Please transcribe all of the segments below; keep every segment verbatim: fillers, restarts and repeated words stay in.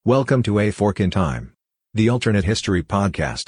Welcome to A Fork in Time, the alternate history podcast.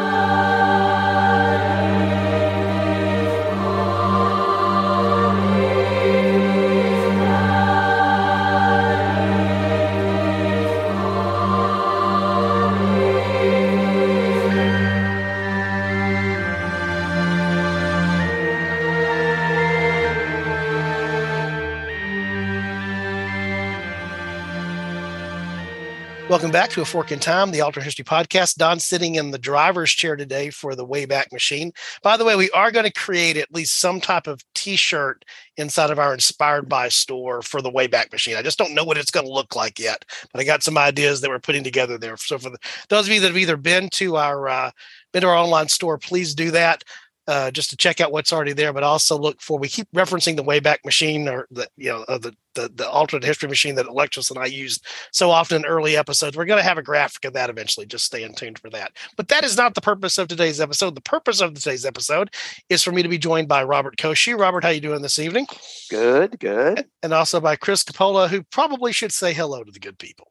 Welcome back to A Fork in Time, the Alternate History Podcast. Don's sitting in the driver's chair today for the Wayback Machine. By the way, we are going to create at least some type of T-shirt inside of our Inspired By store for the Wayback Machine. I just don't know what it's going to look like yet, but I got some ideas that we're putting together there. So for the, those of you that have either been to our uh, been to our online store, please do that. Uh, just to check out what's already there, but also look for, we keep referencing the Wayback Machine, or the, you know, uh, the, the, the alternate history machine that Alexis and I used so often in early episodes. We're going to have a graphic of that eventually. Just stay in tuned for that. But that is not the purpose of today's episode. The purpose of today's episode is for me to be joined by Robert Koshy. Robert, how you doing this evening? Good, good. And also by Chris Coppola, who probably should say hello to the good people.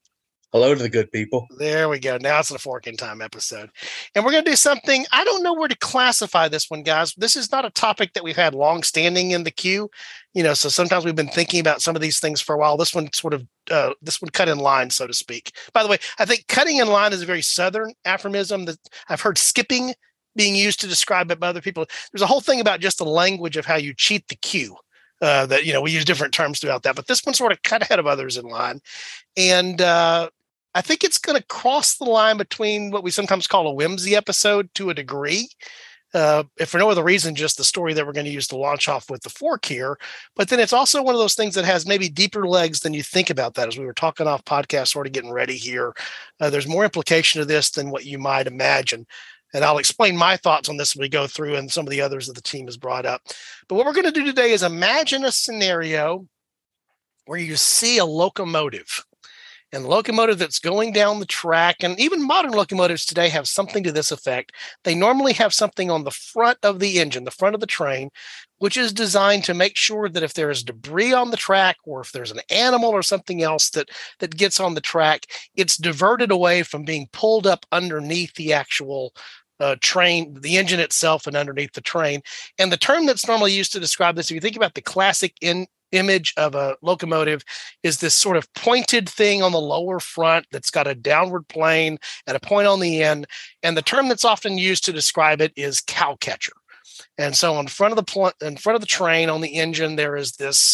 Hello to the good people. There we go. Now it's a Fork in Time episode. And we're going to do something. I don't know where to classify this one, guys. This is not a topic that we've had long standing in the queue. You know, so sometimes we've been thinking about some of these things for a while. This one sort of, uh, this one cut in line, so to speak. By the way, I think cutting in line is a very Southern aphorism that I've heard skipping being used to describe it by other people. There's a whole thing about just the language of how you cheat the queue. Uh, that, you know, we use different terms throughout that, but this one sort of cut ahead of others in line. And, uh, I think it's going to cross the line between what we sometimes call a whimsy episode to a degree. Uh, if for no other reason, just the story that we're going to use to launch off with the fork here. But then it's also one of those things that has maybe deeper legs than you think about that. As we were talking off podcast, sort of getting ready here, uh, there's more implication to this than what you might imagine. And I'll explain my thoughts on this when we go through and some of the others that the team has brought up. But what we're going to do today is imagine a scenario where you see a locomotive. And the locomotive that's going down the track, and even modern locomotives today have something to this effect. They normally have something on the front of the engine, the front of the train, which is designed to make sure that if there is debris on the track, or if there's an animal or something else that, that gets on the track, it's diverted away from being pulled up underneath the actual uh, train, the engine itself, and underneath the train. And the term that's normally used to describe this, if you think about the classic in image of a locomotive, is this sort of pointed thing on the lower front that's got a downward plane and a point on the end. And the term that's often used to describe it is cow catcher. And so in front of the pl- in front of the train on the engine, there is this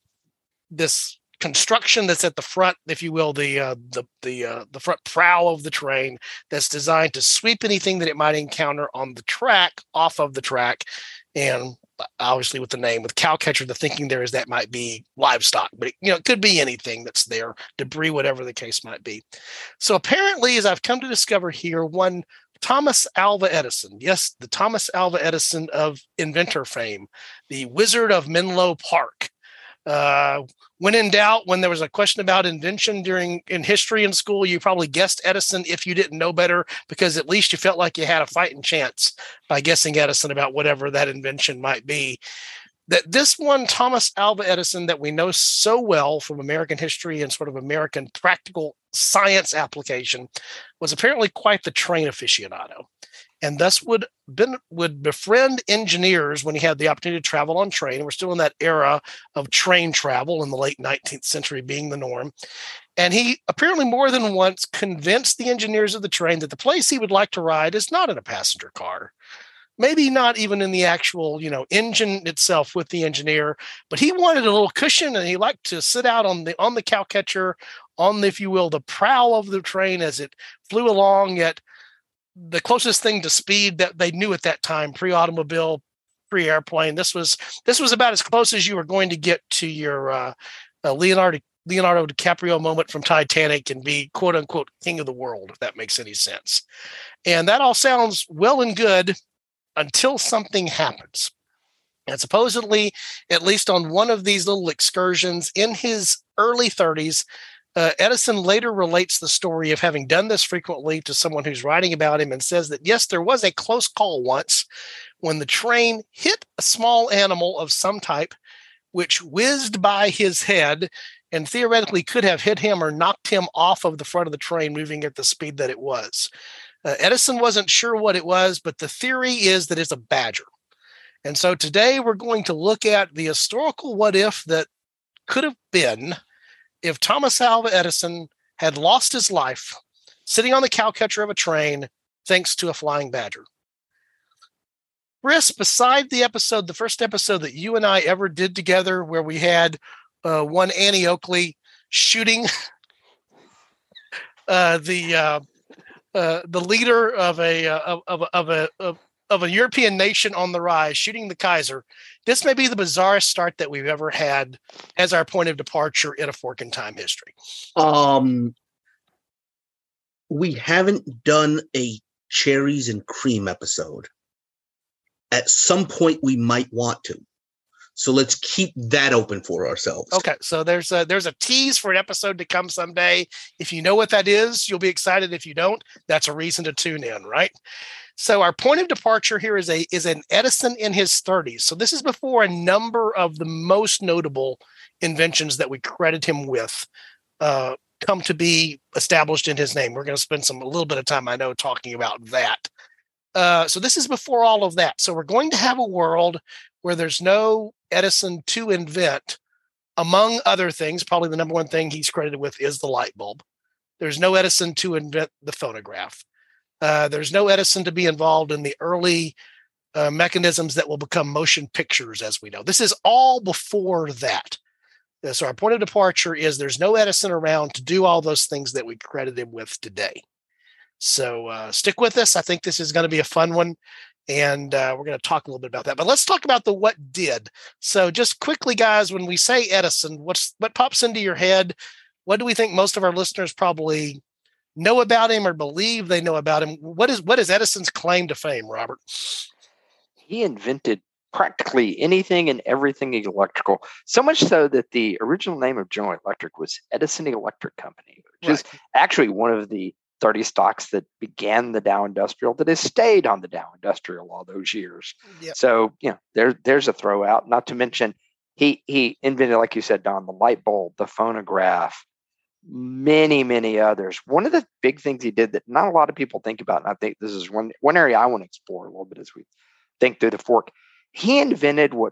this construction that's at the front, if you will, the uh, the the uh, the front prow of the train, that's designed to sweep anything that it might encounter on the track off of the track. And obviously with the name, with cow catcher, the thinking there is that might be livestock, but it, you know, it could be anything that's there, debris, whatever the case might be. So apparently, as I've come to discover here, one Thomas Alva Edison, yes, the Thomas Alva Edison of inventor fame, the Wizard of Menlo Park. Uh, when in doubt, when there was a question about invention during in history in school, you probably guessed Edison if you didn't know better, because at least you felt like you had a fighting chance by guessing Edison about whatever that invention might be. That this one, Thomas Alva Edison, that we know so well from American history and sort of American practical science application, was apparently quite the train aficionado, and thus would been, would befriend engineers when he had the opportunity to travel on train. And we're still in that era of train travel in the late nineteenth century being the norm. And he apparently more than once convinced the engineers of the train that the place he would like to ride is not in a passenger car. Maybe not even in the actual, you know, engine itself with the engineer, but he wanted a little cushion, and he liked to sit out on the on the cow catcher, on the, if you will, the prow of the train as it flew along at the closest thing to speed that they knew at that time, pre-automobile, pre-airplane. This was this was about as close as you were going to get to your uh, uh, Leonardo Leonardo DiCaprio moment from Titanic and be quote unquote king of the world, if that makes any sense. And that all sounds well and good until something happens. And supposedly, at least on one of these little excursions in his early thirties, Uh, Edison later relates the story of having done this frequently to someone who's writing about him, and says that, yes, there was a close call once when the train hit a small animal of some type, which whizzed by his head and theoretically could have hit him or knocked him off of the front of the train moving at the speed that it was. Uh, Edison wasn't sure what it was, but the theory is that it's a badger. And so today we're going to look at the historical what if that could have been if Thomas Alva Edison had lost his life sitting on the cowcatcher of a train thanks to a flying badger. Chris, beside the episode, the first episode that you and I ever did together where we had uh, one Annie Oakley shooting uh, the uh, uh, the leader of a uh, of, of a of, of a European nation on the rise, shooting the Kaiser. This may be the bizarrest start that we've ever had as our point of departure in a Fork in Time history. Um, we haven't done a cherries and cream episode. At some point, we might want to. So let's keep that open for ourselves. Okay, so there's a, there's a tease for an episode to come someday. If you know what that is, you'll be excited. If you don't, that's a reason to tune in, right? So our point of departure here is a is an Edison in his thirties. So this is before a number of the most notable inventions that we credit him with uh, come to be established in his name. We're going to spend some a little bit of time, I know, talking about that. Uh, so this is before all of that. So we're going to have a world where there's no Edison to invent, among other things. Probably the number one thing he's credited with is the light bulb. There's no Edison to invent the phonograph. Uh, there's no Edison to be involved in the early uh, mechanisms that will become motion pictures, as we know. This is all before that. Uh, so our point of departure is there's no Edison around to do all those things that we credit him with today. So uh, stick with us. I think this is going to be a fun one, and uh, we're going to talk a little bit about that. But let's talk about the what did. So just quickly, guys, when we say Edison, what's what pops into your head? What do we think most of our listeners probably know about him or believe they know about him? What is what is Edison's claim to fame, Robert? He invented practically anything and everything electrical, so much so that the original name of General Electric was Edison Electric Company, which right. is actually one of the thirty stocks that began the Dow Industrial that has stayed on the Dow Industrial all those years. Yep. So, you know, there, there's a throw out, not to mention he, he invented, like you said, Don, the light bulb, the phonograph, many, many others. One of the big things he did that not a lot of people think about, and I think this is one, one area I want to explore a little bit as we think through the fork. He invented what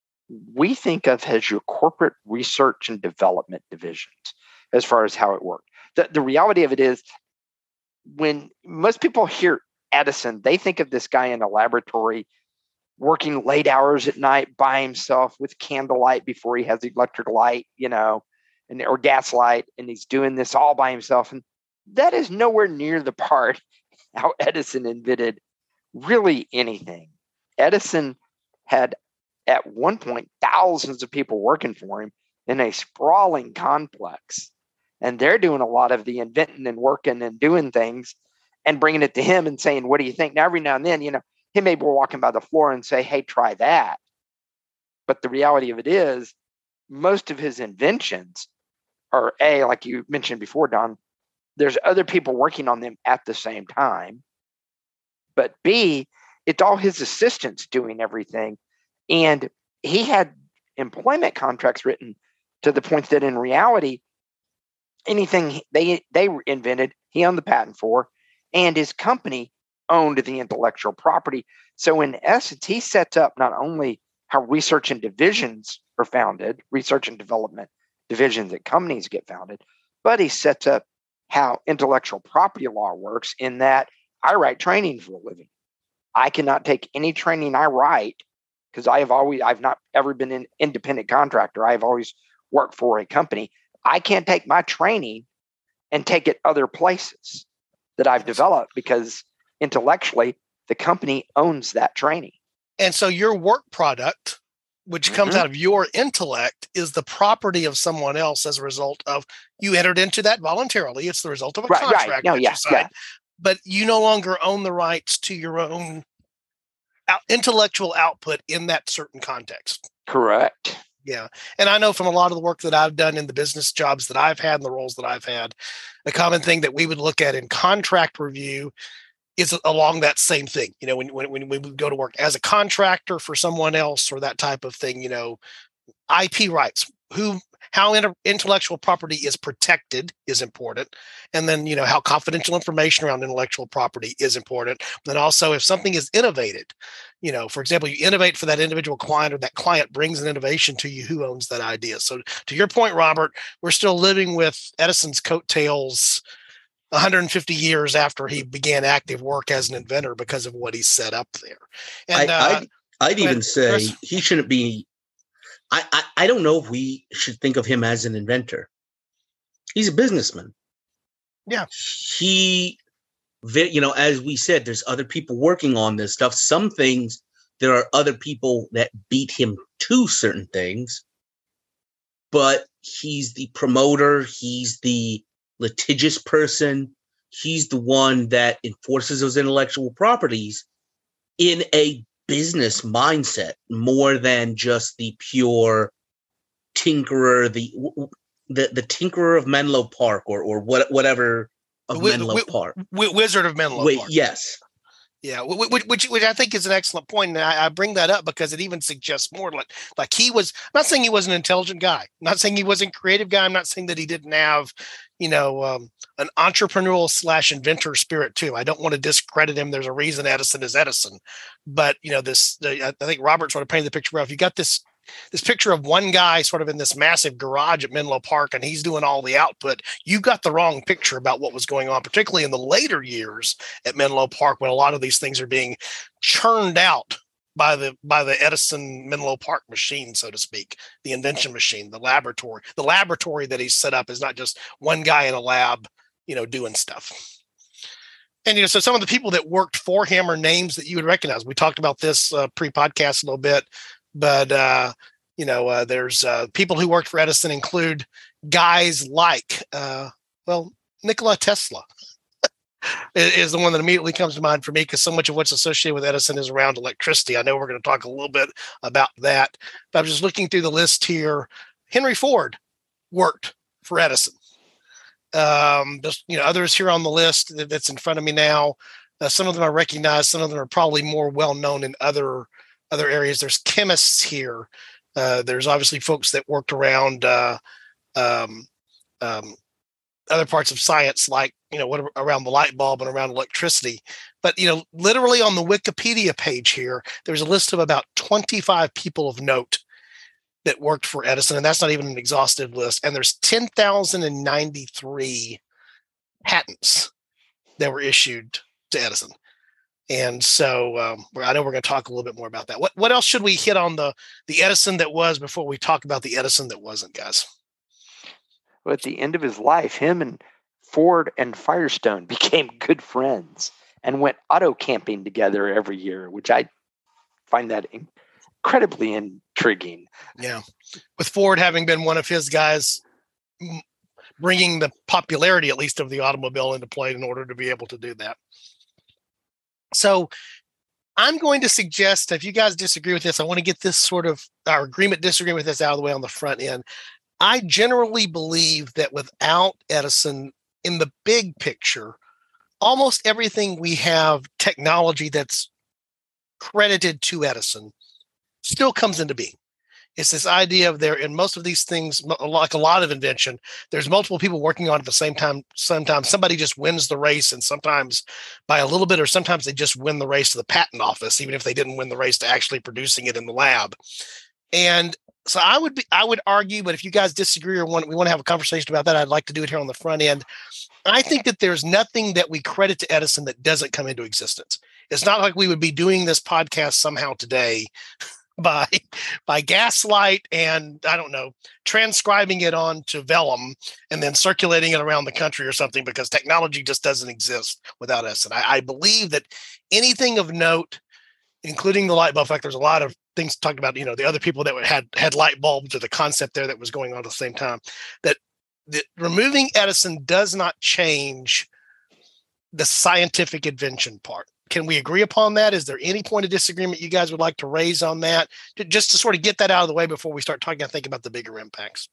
we think of as your corporate research and development divisions as far as how it worked. The, the reality of it is, when most people hear Edison, they think of this guy in a laboratory working late hours at night by himself with candlelight before he has electric light, you know, and or gas light, and he's doing this all by himself. And that is nowhere near the part how Edison invented really anything. Edison had at one point thousands of people working for him in a sprawling complex. And they're doing a lot of the inventing and working and doing things and bringing it to him and saying, what do you think? Now, every now and then, you know, he may be walking by the floor and say, hey, try that. But the reality of it is most of his inventions are, A, like you mentioned before, Don, there's other people working on them at the same time. But B, it's all his assistants doing everything. And he had employment contracts written to the point that in reality, anything they they invented, he owned the patent for, and his company owned the intellectual property. So in essence, he sets up not only how research and divisions are founded, research and development divisions at companies get founded, but he sets up how intellectual property law works in that I write training for a living. I cannot take any training I write because I have always, I've not ever been an independent contractor. I've always worked for a company. I can't take my training and take it other places that I've developed because intellectually the company owns that training. And so your work product, which mm-hmm. comes out of your intellect, is the property of someone else as a result of you entered into that voluntarily. It's the result of a right, contract right. No, that yeah, you signed, yeah. But you no longer own the rights to your own out- intellectual output in that certain context. Correct. Yeah. And I know from a lot of the work that I've done in the business jobs that I've had and the roles that I've had, a common thing that we would look at in contract review is along that same thing. You know, when, when, when we go to work as a contractor for someone else or that type of thing, you know, I P rights, who, how inter- intellectual property is protected is important. And then, you know, how confidential information around intellectual property is important. And also if something is innovated, you know, for example, you innovate for that individual client or that client brings an innovation to you, who owns that idea? So to your point, Robert, we're still living with Edison's coattails one hundred fifty years after he began active work as an inventor because of what he set up there. And I, uh, I'd, I'd even ahead, say Chris. he shouldn't be. I, I, I don't know if we should think of him as an inventor. He's a businessman. Yeah. He, you know, as we said, there's other people working on this stuff. Some things, there are other people that beat him to certain things, but he's the promoter. He's the litigious person. He's the one that enforces those intellectual properties in a business mindset more than just the pure tinkerer, the the the tinkerer of Menlo Park or or what whatever of Wi- Menlo wi- Park. wi- Wizard of Menlo Wait, Park. yes. Yeah, which, which which I think is an excellent point, and I, I bring that up because it even suggests more. Like, like he was. I'm not saying he was an intelligent guy. I'm not saying he wasn't a creative guy. I'm not saying that he didn't have, you know, um, an entrepreneurial slash inventor spirit too. I don't want to discredit him. There's a reason Edison is Edison, but you know, this. I think Robert sort of painted the picture of you got this. This picture of one guy sort of in this massive garage at Menlo Park, and he's doing all the output. You got the wrong picture about what was going on, particularly in the later years at Menlo Park, when a lot of these things are being churned out by the by the Edison Menlo Park machine, so to speak, the invention machine, the laboratory. The laboratory that he's set up is not just one guy in a lab, you know, doing stuff. And, you know, so some of the people that worked for him are names that you would recognize. We talked about this uh, pre-podcast a little bit. But, uh, you know, uh, there's uh, people who worked for Edison include guys like, uh, well, Nikola Tesla is the one that immediately comes to mind for me because so much of what's associated with Edison is around electricity. I know we're going to talk a little bit about that, but I'm just looking through the list here. Henry Ford worked for Edison. Um, just, you know, others here on the list that's in front of me now. Uh, some of them I recognize. Some of them are probably more well-known in other other areas. There's chemists here. Uh, there's obviously folks that worked around uh, um, um, other parts of science, like, you know, what around the light bulb and around electricity. But, you know, literally on the Wikipedia page here, there's a list of about twenty-five people of note that worked for Edison. And that's not even an exhaustive list. And there's ten thousand ninety-three patents that were issued to Edison. And so um, I know we're going to talk a little bit more about that. What what else should we hit on the the Edison that was before we talk about the Edison that wasn't, guys? Well, at the end of his life, him and Ford and Firestone became good friends and went auto camping together every year, which I find that incredibly intriguing. Yeah. With Ford having been one of his guys bringing the popularity, at least, of the automobile into play in order to be able to do that. So I'm going to suggest, if you guys disagree with this, I want to get this sort of our agreement, disagreement with this out of the way on the front end. I generally believe that without Edison, in the big picture, almost everything we have technology that's credited to Edison still comes into being. It's this idea of there in most of these things, like a lot of invention, there's multiple people working on it at the same time. Sometimes somebody just wins the race, and sometimes by a little bit, or sometimes they just win the race to the patent office, even if they didn't win the race to actually producing it in the lab. And so I would be, I would argue, but if you guys disagree or want, we want to have a conversation about that, I'd like to do it here on the front end. I think that there's nothing that we credit to Edison that doesn't come into existence. It's not like we would be doing this podcast somehow today by by gaslight and, I don't know, transcribing it onto vellum and then circulating it around the country or something, because technology just doesn't exist without us. And I, I believe that anything of note, including the light bulb effect, there's a lot of things talked about, you know, the other people that had had light bulbs, or the concept there that was going on at the same time, that, that removing Edison does not change the scientific invention part. Can we agree upon that? Is there any point of disagreement you guys would like to raise on that? To, just to sort of get that out of the way before we start talking, I think, about the bigger impacts.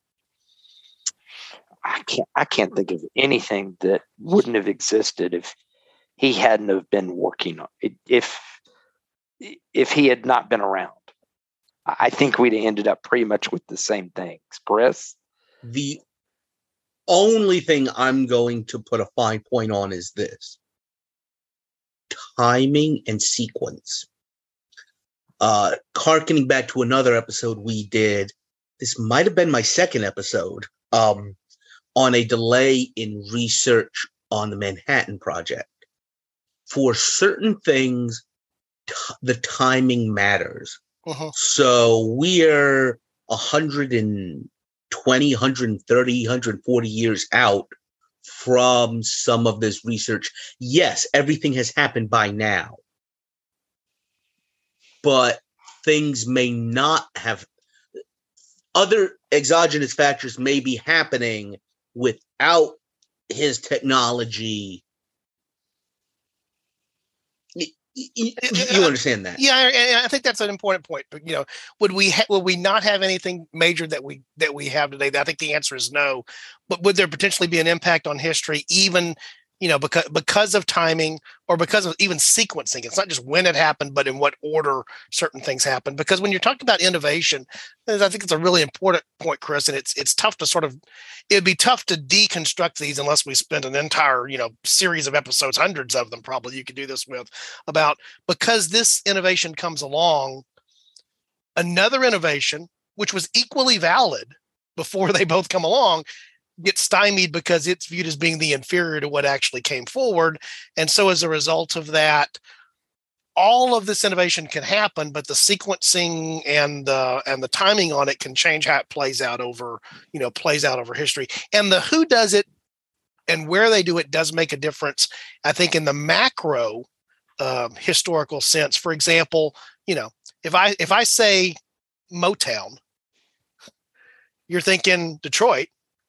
I can't I can't think of anything that wouldn't have existed if he hadn't have been working on it. If if he had not been around, I think we'd have ended up pretty much with the same things. Chris? The only thing I'm going to put a fine point on is this: timing and sequence. Uh, harkening back to another episode we did, this might have been my second episode, um, on a delay in research on the Manhattan Project. For certain things, t- the timing matters. Uh-huh. So we're one hundred twenty, one hundred thirty, one hundred forty years out from some of this research. Yes, everything has happened by now, but things may not have. Other exogenous factors may be happening without his technology. You, you, you understand that? Yeah, I, I think that's an important point. But you know, would we ha- would we not have anything major that we that we have today? I think the answer is no. But would there potentially be an impact on history, even you know, because because of timing or because of even sequencing? It's not just when it happened, but in what order certain things happen. Because when you're talking about innovation, I think it's a really important point, Chris. And it's it's tough to sort of it'd be tough to deconstruct these unless we spend an entire you know series of episodes, hundreds of them probably. You could do this with about because this innovation comes along, another innovation which was equally valid before they both come along gets stymied because it's viewed as being the inferior to what actually came forward. And so as a result of that, all of this innovation can happen, but the sequencing and the and the timing on it can change how it plays out over, you know, plays out over history. And the who does it and where they do it does make a difference, I think, in the macro um, historical sense. For example, you know, if I if I say Motown, you're thinking Detroit.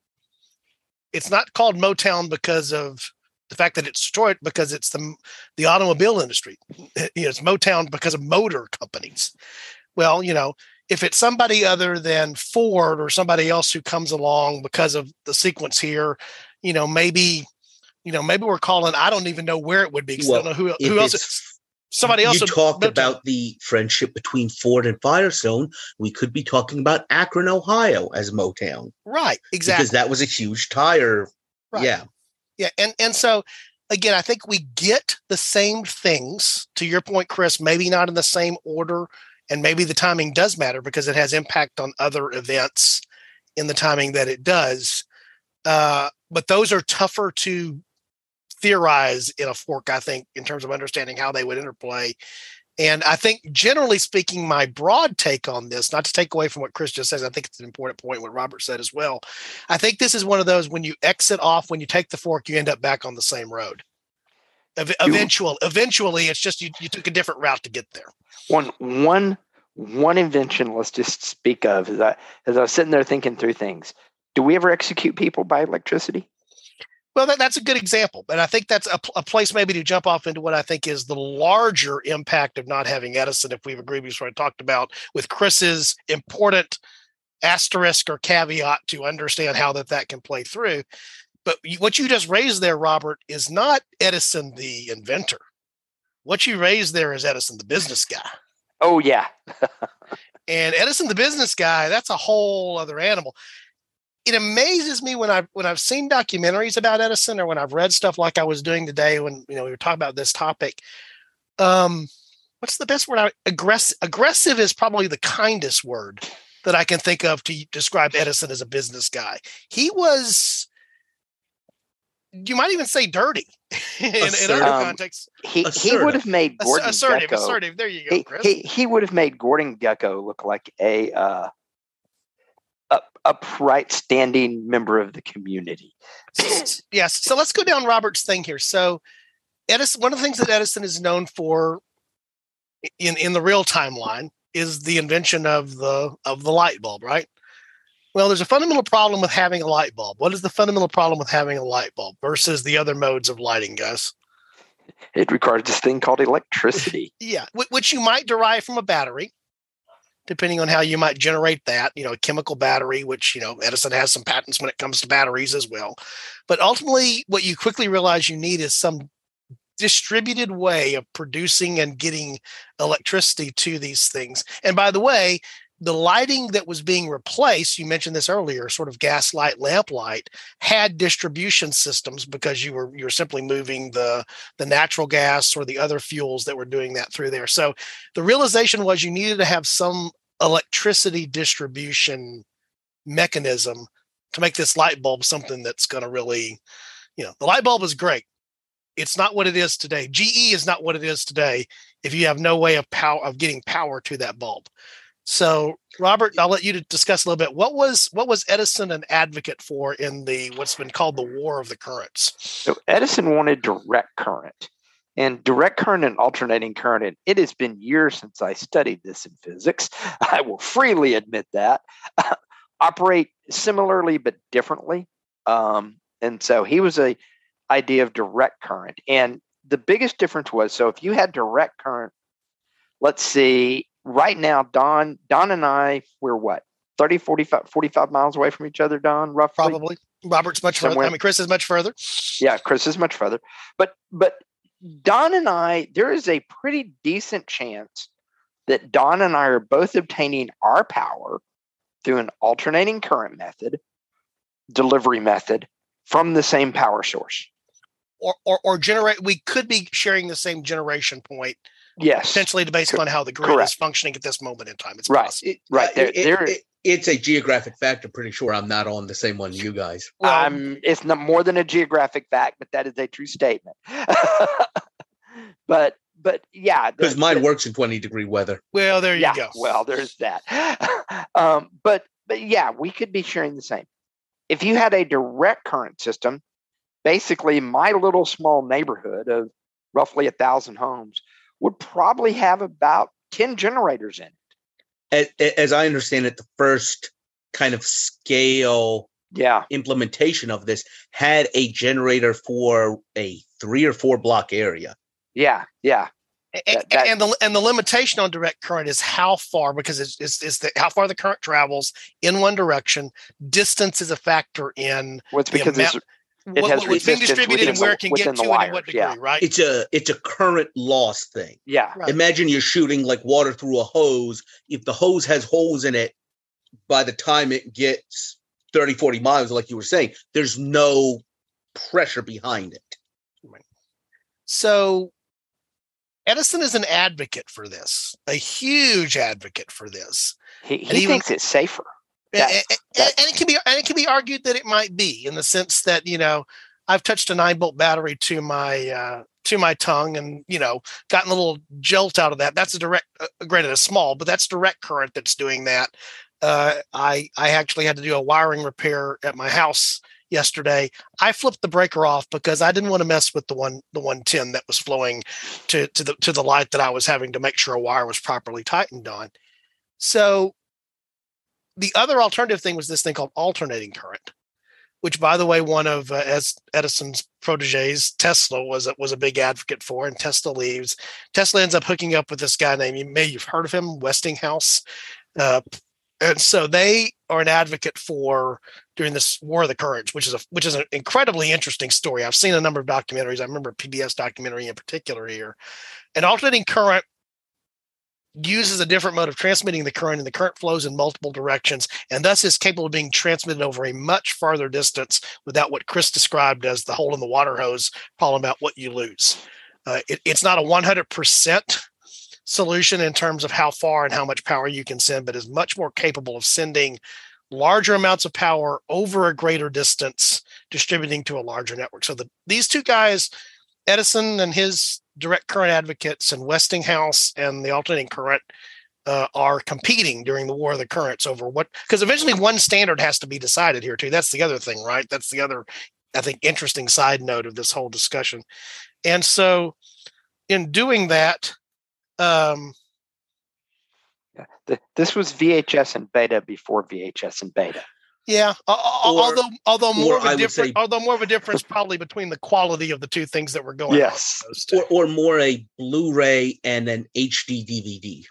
It's not called Motown because of the fact that it's Detroit, because it's the the automobile industry. You know, it's Motown because of motor companies. Well, you know, if it's somebody other than Ford or somebody else who comes along because of the sequence here, you know, maybe, you know, maybe we're calling. I don't even know where it would be because well, I don't know who who else. It, somebody else. You talked about the friendship between Ford and Firestone. We could be talking about Akron, Ohio, as Motown. Right, exactly. Because that was a huge tire. Right. Yeah. Yeah. And, and so, again, I think we get the same things, to your point, Chris, maybe not in the same order. And maybe the timing does matter because it has impact on other events in the timing that it does. Uh, but those are tougher to theorize in a fork, I think, in terms of understanding how they would interplay. And I think, generally speaking, my broad take on this, not to take away from what Chris just says, I think it's an important point, what Robert said as well. I think this is one of those, when you exit off, when you take the fork, you end up back on the same road. Eventually, eventually, it's just you, you took a different route to get there. One, one, one invention, let's just speak of, as I, as I was sitting there thinking through things. Do we ever execute people by electricity? Well, that, that's a good example. And I think that's a, a place maybe to jump off into what I think is the larger impact of not having Edison, if we've agreed with what I talked about, with Chris's important asterisk or caveat to understand how that, that can play through. But what you just raised there, Robert, is not Edison the inventor. What you raised there is Edison the business guy. Oh, yeah. And Edison the business guy, that's a whole other animal. It amazes me when I've when I've seen documentaries about Edison, or when I've read stuff like I was doing today when you know we were talking about this topic. Um, what's the best word? I, aggressive. Aggressive is probably the kindest word that I can think of to describe Edison as a business guy. He was, you might even say, dirty in, in other um, contexts. He he would have made Gordon assertive. Gekko, Assertive. There you go, he, Chris. He he would have made Gordon Gekko look like a. Uh, upright standing member of the community. Yes. So let's go down Robert's thing here. So Edison, one of the things that Edison is known for in, in the real timeline is the invention of the, of the light bulb, right? Well, there's a fundamental problem with having a light bulb. What is the fundamental problem with having a light bulb versus the other modes of lighting, guys? It requires this thing called electricity. Yeah. Which you might derive from a battery, depending on how you might generate that, you know, a chemical battery, which, you know, Edison has some patents when it comes to batteries as well. But ultimately, what you quickly realize you need is some distributed way of producing and getting electricity to these things. And by the way, the lighting that was being replaced, you mentioned this earlier, sort of gaslight, lamplight, had distribution systems because you were you were simply moving the the natural gas or the other fuels that were doing that through there. So the realization was you needed to have some electricity distribution mechanism to make this light bulb something that's going to really, you know, the light bulb is great. It's not what it is today. G E is not what it is today if you have no way of power of getting power to that bulb. So, Robert, I'll let you to discuss a little bit. What was what was Edison an advocate for in the what's been called the War of the Currents? So Edison wanted direct current, and direct current and alternating current. And it has been years since I studied this in physics. I will freely admit that operate similarly but differently. Um, and so he was a idea of direct current, and the biggest difference was so if you had direct current, let's see. Right now, Don, Don and I, we're what, thirty, forty-five, forty-five miles away from each other, Don, roughly? Probably. Robert's much Somewhere. further. I mean, Chris is much further. Yeah, Chris is much further. But but Don and I, there is a pretty decent chance that Don and I are both obtaining our power through an alternating current method, delivery method, from the same power source. Or, or, or generate, we could be sharing the same generation point. Yes. Essentially based on how the grid Correct. is functioning at this moment in time. It's right. possible. It, Right. uh, There, it- there, it- it's a geographic fact. I'm pretty sure I'm not on the same one you guys. Well, um, it's not more than a geographic fact, but that is a true statement. but but yeah. the- Because mine the- works in twenty degree weather. well, there you yeah, go. well, there's that. um, but but yeah, we could be sharing the same. If you had a direct current system, basically my little small neighborhood of roughly a thousand homes would probably have about ten generators in it. As, as I understand it, the first kind of scale Yeah. implementation of this had a generator for a three or four block area. Yeah. Yeah. And, That- that- and the and the limitation on direct current is how far, because it's, it's, it's the, how far the current travels in one direction. Distance is a factor in Well, it's the because amount, it's, It what, has what's being resistance distributed and within where the- it can within get the to and in wires, what degree, yeah. right? It's a it's a current loss thing. yeah. Right. Imagine you're shooting like water through a hose. If the hose has holes in it, by the time it gets thirty, forty miles, like you were saying, there's no pressure behind it. So Edison is an advocate for this, a huge advocate for this. He, And he even- thinks it's safer. That- and, and- that- and it can be and it can be argued that it might be, in the sense that, you know, I've touched a nine volt battery to my uh, to my tongue, and, you know, gotten a little jolt out of that. That's a direct, uh, granted, it's small, but that's direct current that's doing that. Uh, I I actually had to do a wiring repair at my house yesterday. I flipped the breaker off because I didn't want to mess with the one the one ten that was flowing to to the to the light that I was having to make sure a wire was properly tightened on. So the other alternative thing was this thing called alternating current, which, by the way, one of uh, as Edison's proteges, Tesla, was a, was a big advocate for. And Tesla leaves. Tesla ends up hooking up with this guy named, you may you've heard of him, Westinghouse. Uh, and so they are an advocate for during this War of the Currents, which is a which is an incredibly interesting story. I've seen a number of documentaries. I remember a P B S documentary in particular here. And alternating current uses a different mode of transmitting the current, and the current flows in multiple directions, and thus is capable of being transmitted over a much farther distance without what Chris described as the hole in the water hose problem about what you lose. Uh, it, it's not a one hundred percent solution in terms of how far and how much power you can send, but is much more capable of sending larger amounts of power over a greater distance, distributing to a larger network. So the, these two guys, Edison and his direct current advocates, and Westinghouse and the alternating current, uh, are competing during the War of the Currents over what, because eventually one standard has to be decided here too. That's the other thing, right? That's the other, I think, interesting side note of this whole discussion. And so in doing that, um, Yeah. The, this was V H S and beta before V H S and beta. yeah, al- al- Or- although although more or of a I would difference, say- although more of a difference probably between the quality of the two things that were going Yes. on. Those two. Or, or more a Blu-ray and an H D D V D.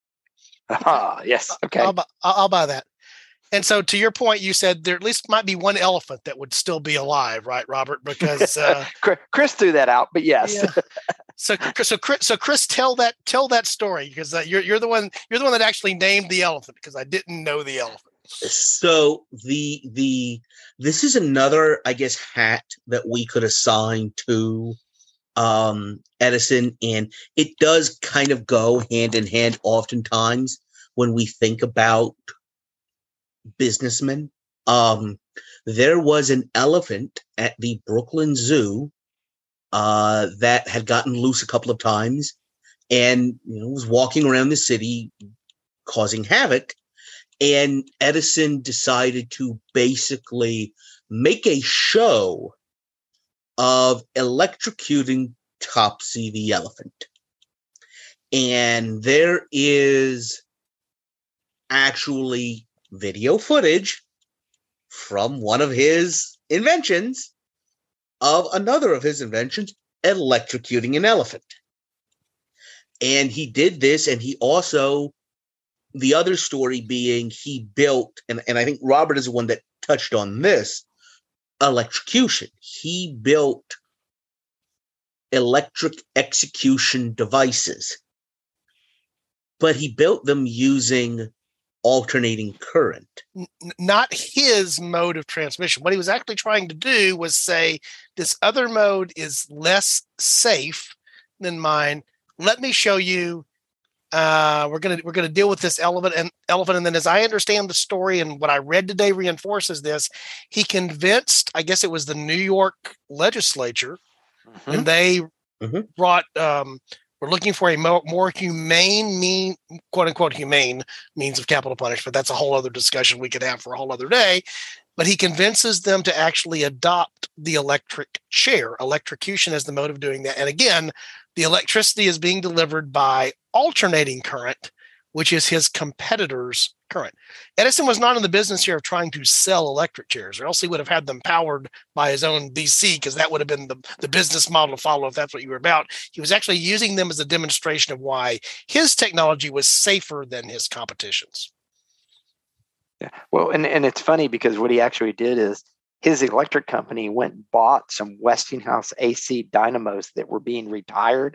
Ah, yes. Okay. I'll, bu- I'll I'll buy that. And so, to your point, you said there at least might be one elephant that would still be alive, right, Robert? Because uh, Chris- Chris threw that out, but yes. yeah. So, so Chris, so Chris, tell that tell that story because uh, you're you're the one you're the one that actually named the elephant because I didn't know the elephant. So the the this is another, I guess, hat that we could assign to um, Edison, and it does kind of go hand in hand oftentimes when we think about businessmen. Um, there was an elephant at the Brooklyn Zoo uh, that had gotten loose a couple of times and you know was walking around the city causing havoc. And Edison decided to basically make a show of electrocuting Topsy the elephant. And there is actually video footage from one of his inventions of another of his inventions, electrocuting an elephant. And he did this, and he also, the other story being he built, and, and I think Robert is the one that touched on this, electrocution. He built electric execution devices, but he built them using alternating current. N- not his mode of transmission. What he was actually trying to do was say, this other mode is less safe than mine. Let me show you. Uh, we're gonna we're gonna deal with this elephant and elephant, and then, as I understand the story and what I read today reinforces this, he convinced, I guess it was the New York legislature, mm-hmm. and they mm-hmm. brought. Um, we're looking for a more, more humane, mean, quote unquote, humane means of capital punishment. That's a whole other discussion we could have for a whole other day. But he convinces them to actually adopt the electric chair. Electrocution is the mode of doing that. And again, the electricity is being delivered by alternating current, which is his competitor's current. Edison was not in the business here of trying to sell electric chairs, or else he would have had them powered by his own D C, because that would have been the, the business model to follow if that's what you were about. He was actually using them as a demonstration of why his technology was safer than his competition's. Yeah. Well, and, and it's funny because what he actually did is his electric company went and bought some Westinghouse A C dynamos that were being retired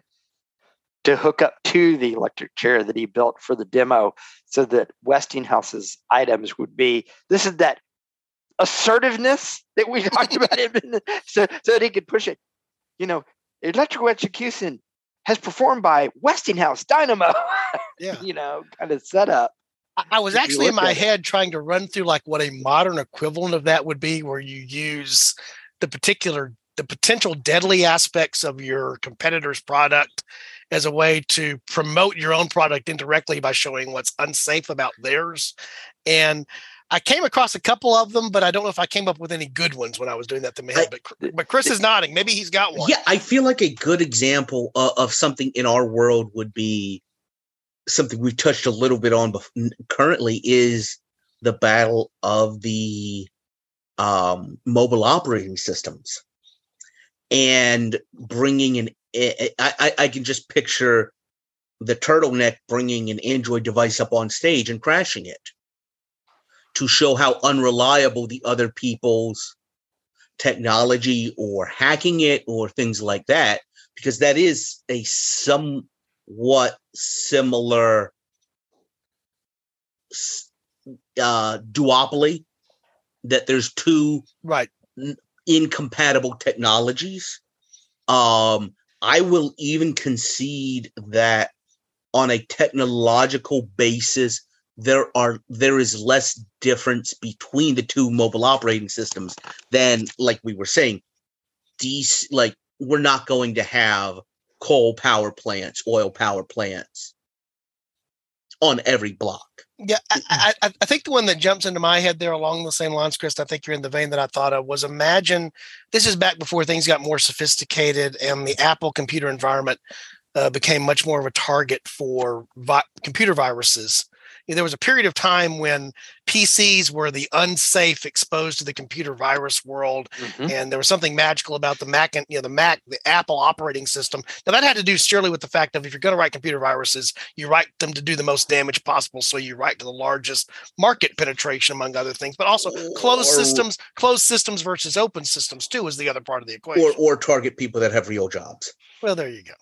to hook up to the electric chair that he built for the demo, so that Westinghouse's items would be, this is that assertiveness that we talked about, so, so that he could push it. You know, electrical execution has performed by Westinghouse Dynamo, yeah. you know, kind of setup. I was actually in my head trying to run through like what a modern equivalent of that would be, where you use the particular, the potential deadly aspects of your competitor's product as a way to promote your own product indirectly by showing what's unsafe about theirs. And I came across a couple of them, but I don't know if I came up with any good ones when I was doing that to me. But, but Chris is nodding. Maybe he's got one. Yeah, I feel like a good example of, of something in our world would be something we've touched a little bit on bef- currently is the battle of the um, mobile operating systems, and bringing an, I, I, I can just picture the turtleneck bringing an Android device up on stage and crashing it to show how unreliable the other people's technology or hacking it or things like that, because that is a some what similar uh, duopoly, that there's two right n- incompatible technologies. Um, I will even concede that on a technological basis, there are there is less difference between the two mobile operating systems than, like we were saying, these like we're not going to have coal power plants, oil power plants on every block. Yeah, I, I, I think the one that jumps into my head there along the same lines, Chris, I think you're in the vein that I thought of, was imagine, this is back before things got more sophisticated and the Apple computer environment uh, became much more of a target for vi- computer viruses. You know, there was a period of time when P Cs were the unsafe, exposed to the computer virus world, mm-hmm. and there was something magical about the Mac and you know the Mac, the Apple operating system. Now that had to do surely with the fact of if you're going to write computer viruses, you write them to do the most damage possible, so you write to the largest market penetration, among other things. But also closed or, systems, closed systems versus open systems too is the other part of the equation. Or or target people that have real jobs. Well, there you go.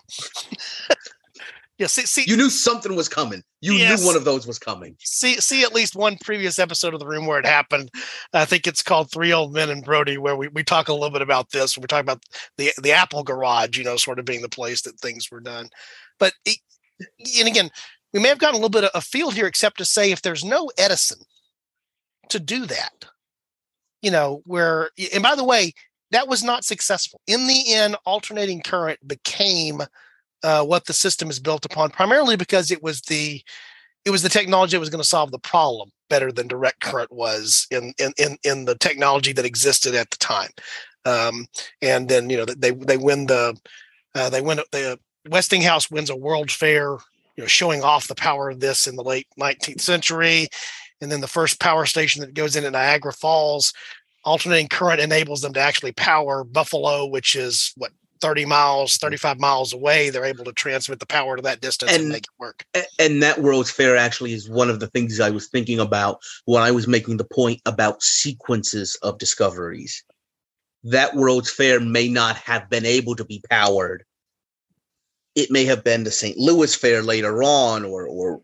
Yeah, see, see, you knew something was coming. You yes. knew one of those was coming. See, see at least one previous episode of The Room where it happened. I think it's called Three Old Men and Brody, where we, we talk a little bit about this. We talk about the the Apple garage, you know, sort of being the place that things were done. But, it, and again, we may have gotten a little bit of a field here, except to say if there's no Edison to do that, you know, where, and by the way, that was not successful. In the end, alternating current became uh, what the system is built upon, primarily because it was the it was the technology that was going to solve the problem better than direct current was in in in, in the technology that existed at the time. Um, and then, you know, they they win the uh, they win the Westinghouse wins a World Fair, you know, showing off the power of this in the late nineteenth century. And then the first power station that goes into Niagara Falls, alternating current enables them to actually power Buffalo, which is what, thirty miles, thirty-five miles away. They're able to transmit the power to that distance and, and make it work. And that World's Fair actually is one of the things I was thinking about when I was making the point about sequences of discoveries. That World's Fair may not have been able to be powered. It may have been the Saint Louis Fair later on, or or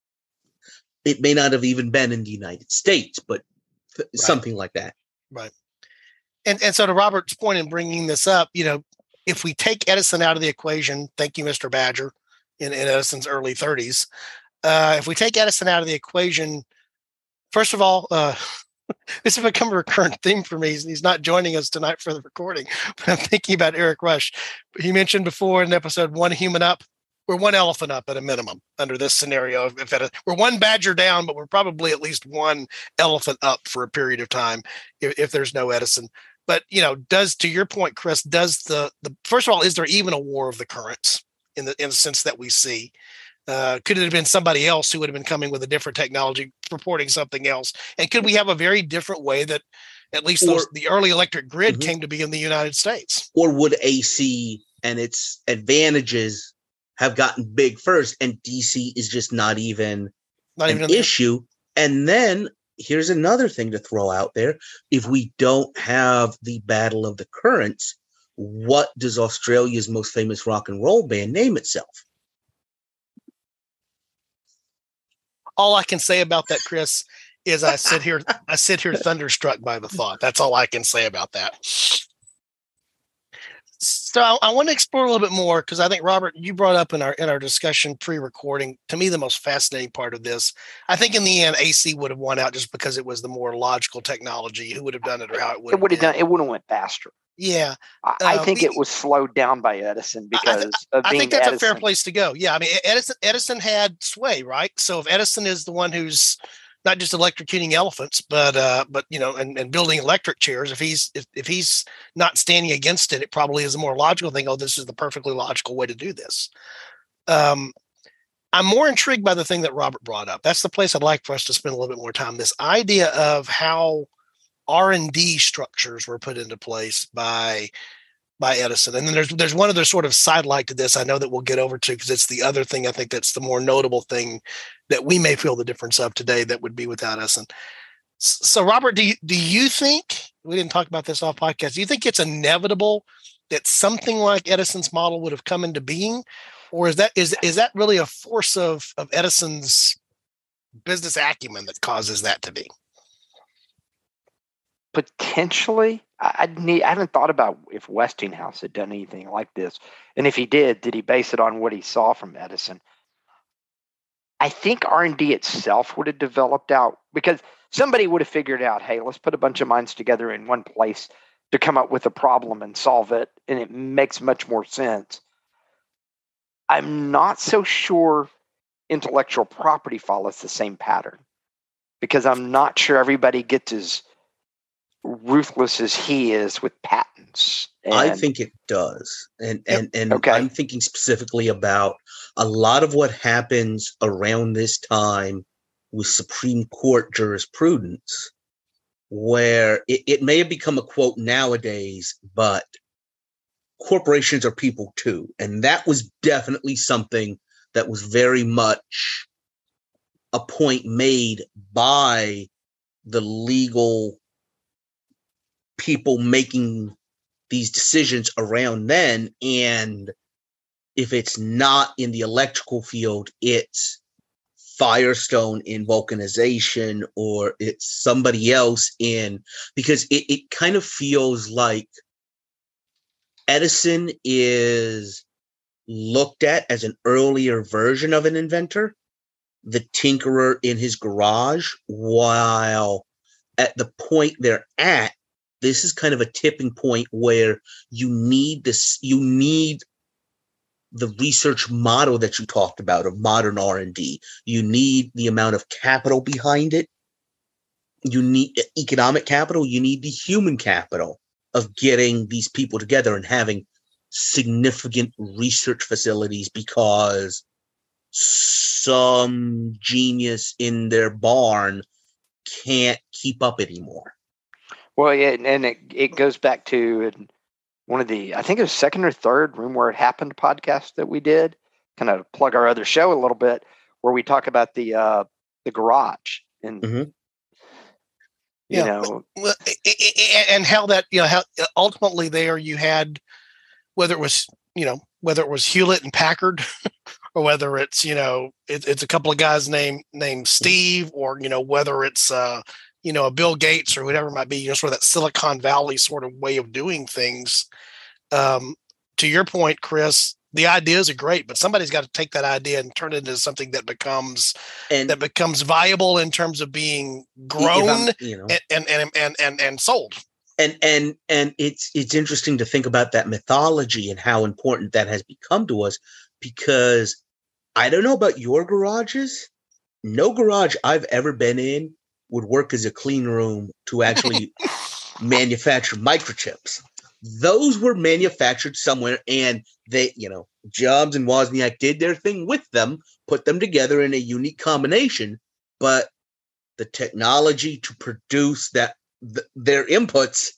it may not have even been in the United States, but th- right. something like that. Right. And and so to Robert's point in bringing this up, you know, if we take Edison out of the equation, thank you, Mister Badger, in, in Edison's early thirties, uh, if we take Edison out of the equation, first of all, uh, this has become a recurrent theme for me. He's not joining us tonight for the recording, but I'm thinking about Eric Rush. He mentioned before in episode one human up, we're one elephant up at a minimum under this scenario. If at a, we're one badger down, but we're probably at least one elephant up for a period of time if, if there's no Edison. But, you know, does, to your point, Chris, does the, the first of all, is there even a war of the currents in the, in the sense that we see? Uh, could it have been somebody else who would have been coming with a different technology, purporting something else? And could we have a very different way that at least those, or, the early electric grid mm-hmm. came to be in the United States? Or would A C and its advantages have gotten big first, and D C is just not even not an even issue? And then here's another thing to throw out there. If we don't have the battle of the currents, what does Australia's most famous rock and roll band name itself? All I can say about that, Chris, is I sit here, I sit here thunderstruck by the thought. That's all I can say about that. So I, I want to explore a little bit more, because I think, Robert, you brought up in our in our discussion pre-recording, to me, the most fascinating part of this. I think in the end, A C would have won out just because it was the more logical technology. Who would have done it, or how it would it would have done it would have went faster. Yeah, I, I uh, think it was slowed down by Edison because I, th- of being I think that's Edison. a fair place to go. Yeah, I mean, Edison Edison had sway, right? So if Edison is the one who's not just electrocuting elephants, but uh, but you know, and, and building electric chairs. If he's if, if he's not standing against it, it probably is a more logical thing. Oh, this is the perfectly logical way to do this. Um, I'm more intrigued by the thing that Robert brought up. That's the place I'd like for us to spend a little bit more time. This idea of how R and D structures were put into place by by Edison. And then there's there's one other sort of sidelight to this I know that we'll get over to, because it's the other thing I think that's the more notable thing that we may feel the difference of today that would be without Edison. So, Robert, do you, do you think, we didn't talk about this off podcast, do you think it's inevitable that something like Edison's model would have come into being? Or is that is is that really a force of, of Edison's business acumen that causes that to be? Potentially. I need. I haven't thought about if Westinghouse had done anything like this, and if he did, did he base it on what he saw from Edison? I think R and D itself would have developed out, because somebody would have figured out, hey, let's put a bunch of minds together in one place to come up with a problem and solve it, and it makes much more sense. I'm not so sure intellectual property follows the same pattern, because I'm not sure everybody gets as ruthless as he is with patents. And I think it does. And and, and okay. I'm thinking specifically about a lot of what happens around this time with Supreme Court jurisprudence, where it, it may have become a quote nowadays, but corporations are people too. And that was definitely something that was very much a point made by the legal people making these decisions around then. And if it's not in the electrical field, it's Firestone in vulcanization, or it's somebody else in, because it, it kind of feels like Edison is looked at as an earlier version of an inventor, the tinkerer in his garage, while at the point they're at, this is kind of a tipping point where you need this, you need the research model that you talked about of modern R and D. You need the amount of capital behind it. You need economic capital. You need the human capital of getting these people together and having significant research facilities, because some genius in their barn can't keep up anymore. Well, yeah, and it, it goes back to one of the, I think it was second or third Room Where It Happened podcast that we did, kind of plug our other show a little bit, where we talk about the uh, the garage and Mm-hmm. you Yeah, know, Well, i- i- i- and how that, you know, how ultimately there you had, whether it was, you know, whether it was Hewlett and Packard, or whether it's, you know, it, it's a couple of guys named named Steve, or, you know, whether it's uh, you know, a Bill Gates or whatever it might be, you know, sort of that Silicon Valley sort of way of doing things. Um, to your point, Chris, the ideas are great, but somebody's got to take that idea and turn it into something that becomes And that becomes viable in terms of being if grown I'm- you know, and and and and and, and sold. and and and it's it's interesting to think about that mythology and how important that has become to us, because I don't know about your garages. No garage I've ever been in would work as a clean room to actually manufacture microchips. Those were manufactured somewhere, and they, you know, Jobs and Wozniak did their thing with them, put them together in a unique combination. But the technology to produce that th- their inputs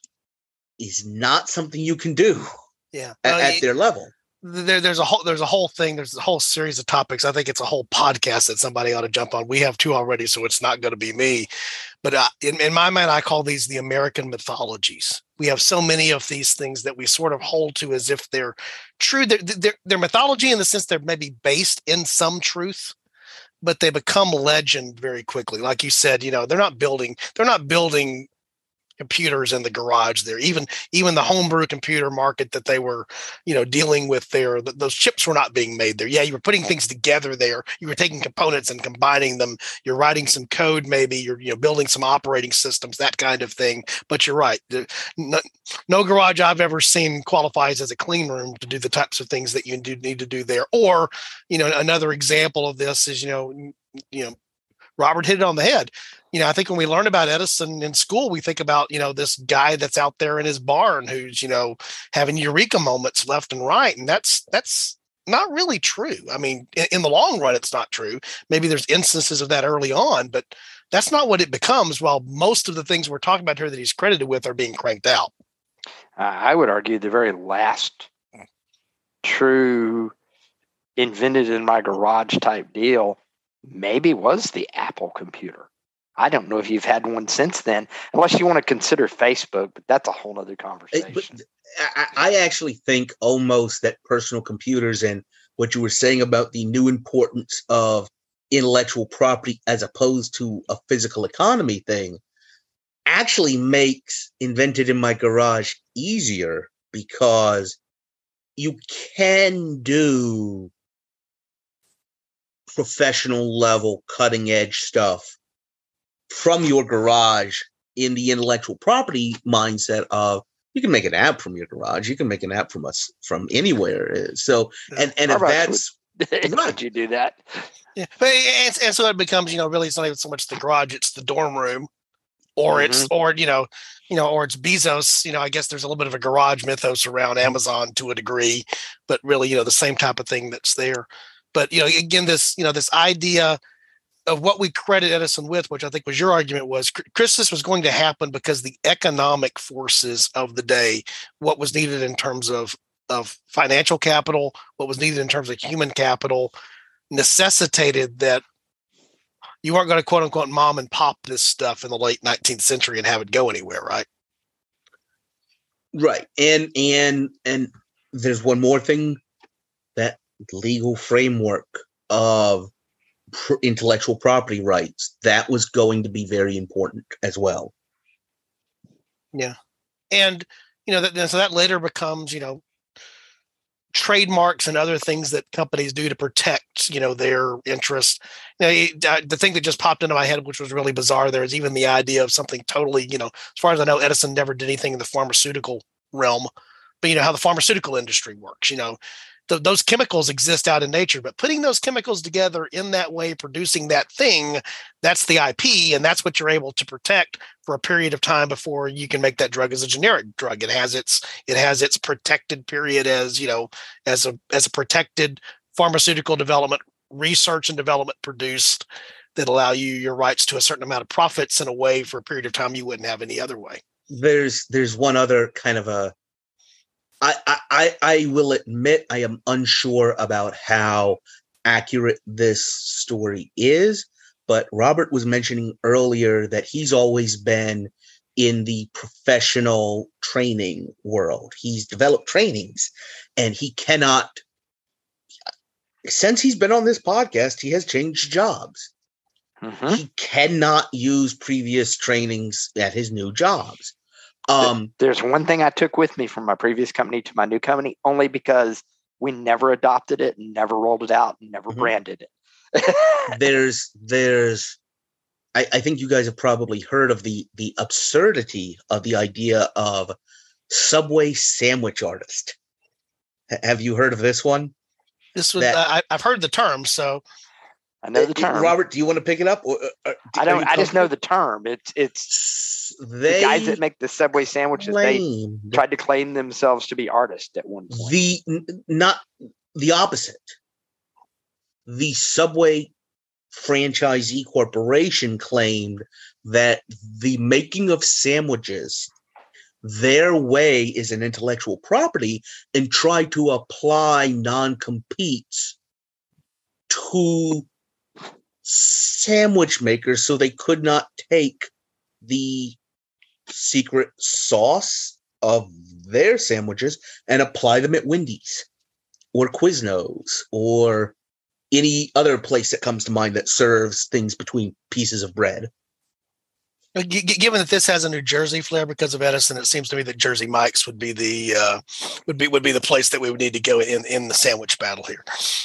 is not something you can do Yeah, at, Well, at you- their level. there, there's a whole there's a whole thing. There's a whole series of topics. I think it's a whole podcast that somebody ought to jump on. We have two already, so it's not going to be me. But uh, in, in my mind, I call these the American mythologies. We have so many of these things that we sort of hold to as if they're true. They're, they're, they're mythology in the sense they're maybe based in some truth, but they become legend very quickly. Like you said, you know, they're not building. They're not building computers in the garage there. Even even the homebrew computer market that they were, you know, dealing with there, th- those chips were not being made there. Yeah, you were putting things together there. You were taking components and combining them. You're writing some code, maybe you're, you know, building some operating systems, that kind of thing. But you're right. The- No, no garage I've ever seen qualifies as a clean room to do the types of things that you do need to do there. Or, you know, another example of this is, you know, you know, Robert hit it on the head. You know, I think when we learn about Edison in school, we think about, you know, this guy that's out there in his barn who's, you know, having eureka moments left and right. And that's, that's not really true. I mean, in, in the long run, it's not true. Maybe there's instances of that early on, but that's not what it becomes, while most of the things we're talking about here that he's credited with are being cranked out. uh, I would argue the very last true invented in my garage type deal maybe was the Apple computer. I don't know if you've had one since then, unless you want to consider Facebook, but that's a whole other It- conversation. but I, I actually think almost that personal computers and what you were saying about the new importance of intellectual property as opposed to a physical economy thing actually makes invented in my garage easier, because you can do professional level cutting edge stuff from your garage in the intellectual property mindset of you can make an app from your garage, you can make an app from us from anywhere. So and and if Starbucks that's would right. you do that? Yeah. But, and, and so it becomes, you know, really it's not even so much the garage, it's the dorm room. Or it's, or, you know, you know, or it's Bezos, you know, I guess there's a little bit of a garage mythos around Amazon to a degree, but really, you know, the same type of thing that's there. But, you know, again, this, you know, this idea of what we credit Edison with, which I think was your argument, was Chris, this was going to happen because the economic forces of the day, what was needed in terms of, of financial capital, what was needed in terms of human capital, necessitated that you weren't going to quote unquote mom and pop this stuff in the late nineteenth century and have it go anywhere, right? Right. And and and there's one more thing that legal framework of pr- intellectual property rights, that was going to be very important as well. Yeah. And, you know, that, so that later becomes, you know, trademarks and other things that companies do to protect, you know, their interests. You know, the thing that just popped into my head, which was really bizarre, there is even the idea of something totally, you know, as far as I know, Edison never did anything in the pharmaceutical realm, but you know how the pharmaceutical industry works, you know, th- those chemicals exist out in nature, but putting those chemicals together in that way, producing that thing, that's the I P, and that's what you're able to protect for a period of time before you can make that drug as a generic drug. It has its it has its protected period as, you know, as a as a protected pharmaceutical development, research and development produced that allow you your rights to a certain amount of profits in a way for a period of time you wouldn't have any other way. There's there's one other kind of a I, I, I will admit I am unsure about how accurate this story is, but Robert was mentioning earlier that he's always been in the professional training world. He's developed trainings, and he cannot, since he's been on this podcast, he has changed jobs. Mm-hmm. He cannot use previous trainings at his new jobs. Um, There's one thing I took with me from my previous company to my new company, only because we never adopted it, never rolled it out, and never mm-hmm. branded it. there's, there's, I, I think you guys have probably heard of the the absurdity of the idea of Subway sandwich artist. H- have you heard of this one? This was that, uh, I, I've heard the term, so. I know the term. Robert, do you want to pick it up? Or, or, I don't. I just know the term. It's it's they the guys that make the Subway sandwiches. Claimed, they tried to claim themselves to be artists at one point. The not the opposite. The Subway Franchisee Corporation claimed that the making of sandwiches, their way, is an intellectual property, and tried to apply non-competes to sandwich makers so they could not take the secret sauce of their sandwiches and apply them at Wendy's or Quiznos or any other place that comes to mind that serves things between pieces of bread. Given that this has a New Jersey flair because of Edison, it seems to me that Jersey Mike's would be the uh, would be would be the place that we would need to go in in the sandwich battle here.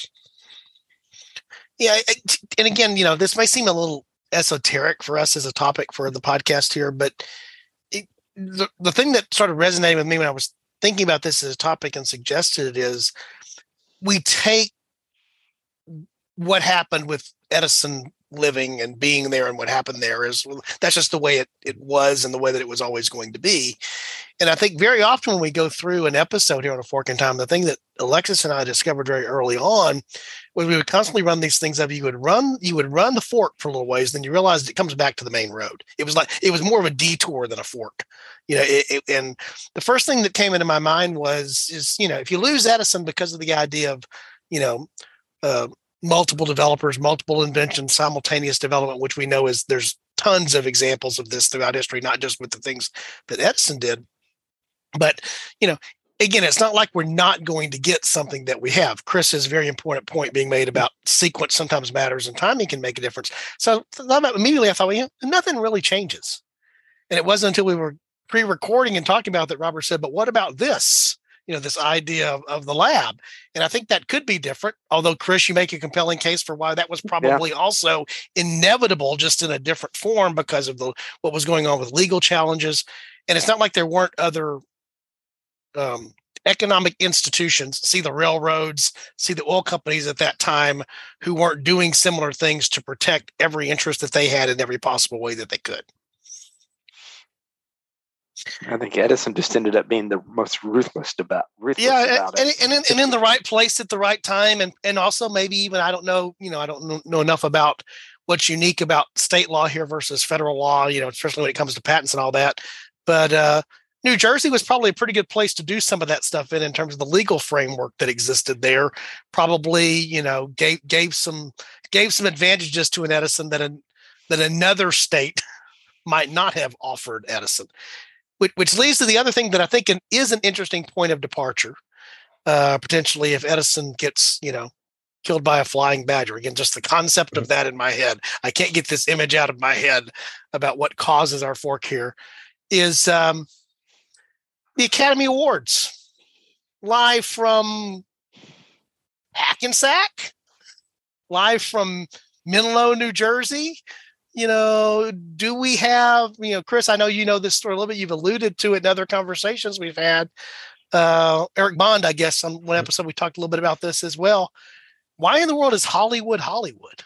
Yeah, and again, you know, this may seem a little esoteric for us as a topic for the podcast here, but it, the, the thing that sort of resonated with me when I was thinking about this as a topic and suggested it is we take what happened with Edison living and being there and what happened there is that's just the way it, it was and the way that it was always going to be. And I think very often when we go through an episode here on A Fork in Time, the thing that Alexis and I discovered very early on was we would constantly run these things of you would run, you would run the fork for a little ways, then you realized it comes back to the main road. It was like, it was more of a detour than a fork, you know, it, it, and the first thing that came into my mind was, is, you know, if you lose Edison because of the idea of, you know, uh, multiple developers, multiple inventions, simultaneous development, which we know is there's tons of examples of this throughout history, not just with the things that Edison did. But, you know, again, it's not like we're not going to get something that we have. Chris's very important point being made about sequence sometimes matters and timing can make a difference. So immediately I thought, well, you know, nothing really changes. And it wasn't until we were pre-recording and talking about that Robert said, but what about this? You know, this idea of, of the lab. And I think that could be different. Although, Chris, you make a compelling case for why that was probably yeah. also inevitable, just in a different form because of the what was going on with legal challenges. And it's not like there weren't other um, economic institutions, see the railroads, see the oil companies at that time, who weren't doing similar things to protect every interest that they had in every possible way that they could. I think Edison just ended up being the most ruthless about ruthless yeah, about and, it. And, and, and in the right place at the right time. And, and also maybe even, I don't know, you know, I don't know, know enough about what's unique about state law here versus federal law, you know, especially when it comes to patents and all that. But uh, New Jersey was probably a pretty good place to do some of that stuff in, in terms of the legal framework that existed there. Probably, you know, gave, gave some, gave some advantages to an Edison that, a, that another state might not have offered Edison. Which leads to the other thing that I think is an interesting point of departure. uh, potentially if Edison gets, you know, killed by a flying badger. Again, just the concept of that in my head. I can't get this image out of my head about what causes our fork here. Is um, the Academy Awards live from Hackensack, live from Menlo, New Jersey. You know, do we have, you know, Chris, I know you know this story a little bit. You've alluded to it in other conversations we've had. Uh, Eric Bond, I guess, on one episode, we talked a little bit about this as well. Why in the world is Hollywood Hollywood?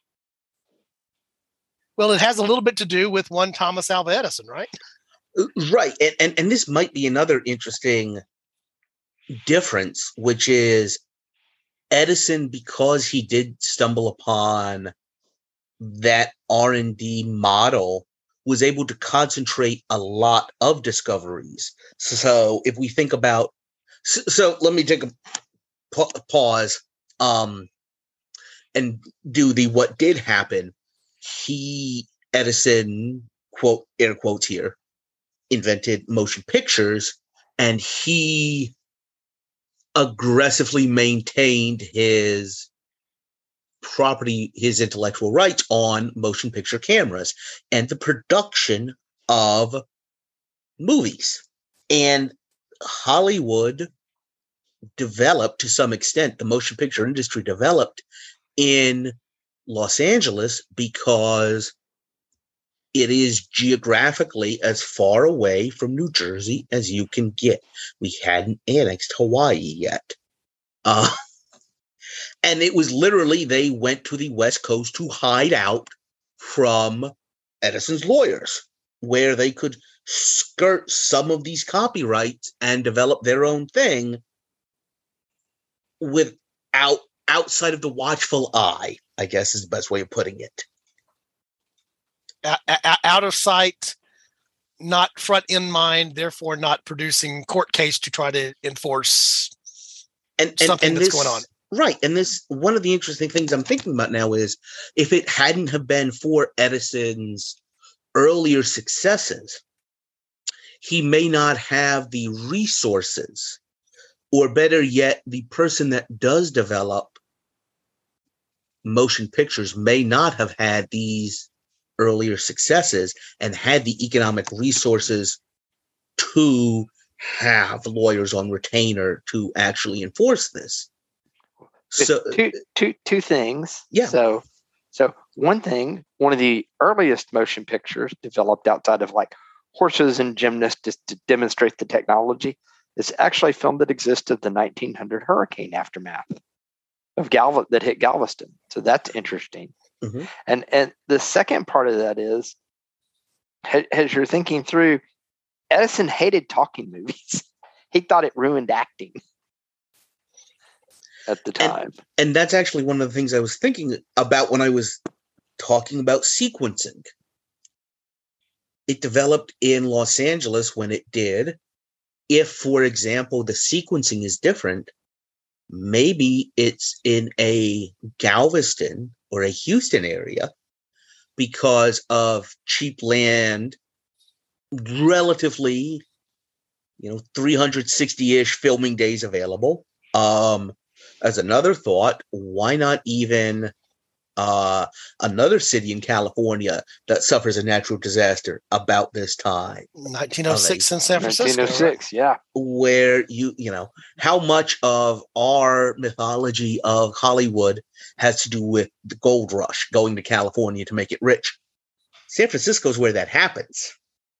Well, it has a little bit to do with one Thomas Alva Edison, right? Right. And, and, and this might be another interesting difference, which is Edison, because he did stumble upon that R and D model, was able to concentrate a lot of discoveries. So if we think about, so, so let me take a pa- pause um, and do the what did happen. He, Edison, quote, air quotes here, invented motion pictures, and he aggressively maintained his property, his intellectual rights on motion picture cameras and the production of movies. And Hollywood developed, to some extent, the motion picture industry developed in Los Angeles because it is geographically as far away from New Jersey as you can get. We hadn't annexed Hawaii yet. Uh, and it was literally, they went to the West Coast to hide out from Edison's lawyers, where they could skirt some of these copyrights and develop their own thing without outside of the watchful eye, I guess is the best way of putting it. Out of sight, not front in mind, therefore not producing court case to try to enforce and, and something and that's this, going on. Right. And this, one of the interesting things I'm thinking about now is, if it hadn't have been for Edison's earlier successes, he may not have the resources, or better yet, the person that does develop motion pictures may not have had these earlier successes and had the economic resources to have lawyers on retainer to actually enforce this. So two, two, two things. Yeah. So, so one thing, one of the earliest motion pictures developed outside of like horses and gymnasts just to demonstrate the technology is actually a film that existed the nineteen hundred hurricane aftermath of Gal that hit Galveston. So that's interesting. Mm-hmm. And and the second part of that is, as you're thinking through, Edison hated talking movies. He thought it ruined acting at the time. And, and that's actually one of the things I was thinking about when I was talking about sequencing. It developed in Los Angeles when it did. If, for example, the sequencing is different, maybe it's in a Galveston or a Houston area because of cheap land, relatively, you know, three hundred sixty-ish filming days available. Um, as another thought, why not even uh, another city in California that suffers a natural disaster about this time? nineteen oh six in San Francisco. nineteen oh six, yeah. Where you, you know, how much of our mythology of Hollywood has to do with the gold rush, going to California to make it rich. San Francisco is where that happens.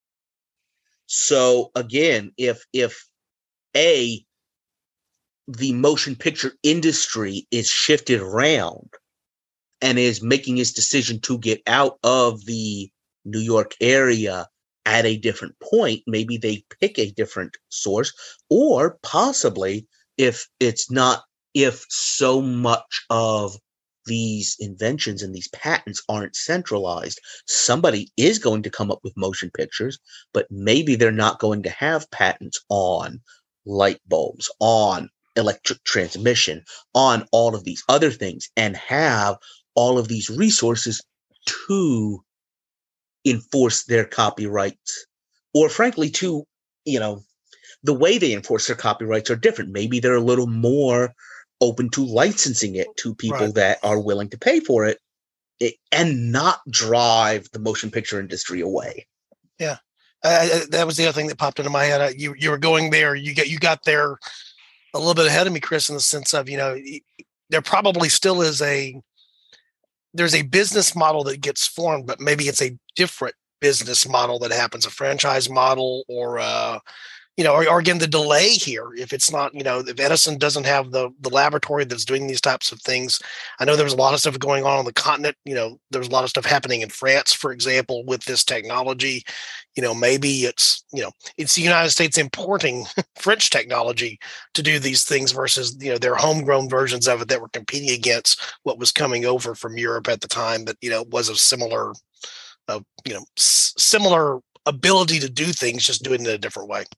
So again, if, if A, the motion picture industry is shifted around and is making its decision to get out of the New York area at a different point, maybe they pick a different source, or possibly if it's not, if so much of these inventions and these patents aren't centralized, somebody is going to come up with motion pictures, but maybe they're not going to have patents on light bulbs, on electric transmission, on all of these other things, and have all of these resources to enforce their copyrights, or frankly to, you know, the way they enforce their copyrights are different. Maybe they're a little more open to licensing it to people Right. that are willing to pay for it, it and not drive the motion picture industry away. Yeah. Uh, that was the other thing that popped into my head. Uh, you you were going there. You get you got there a little bit ahead of me, Chris, in the sense of, you know, there probably still is a there's a business model that gets formed, but maybe it's a different business model that happens, a franchise model, or uh, you know, or, or again, the delay here. If it's not, you know, if Edison doesn't have the the laboratory that's doing these types of things, I know there was a lot of stuff going on on the continent. You know, there was a lot of stuff happening in France, for example, with this technology. You know, maybe it's, you know, it's the United States importing French technology to do these things versus, you know, their homegrown versions of it that were competing against what was coming over from Europe at the time that, you know, was a similar, uh, you know, s- similar ability to do things, just doing it in a different way.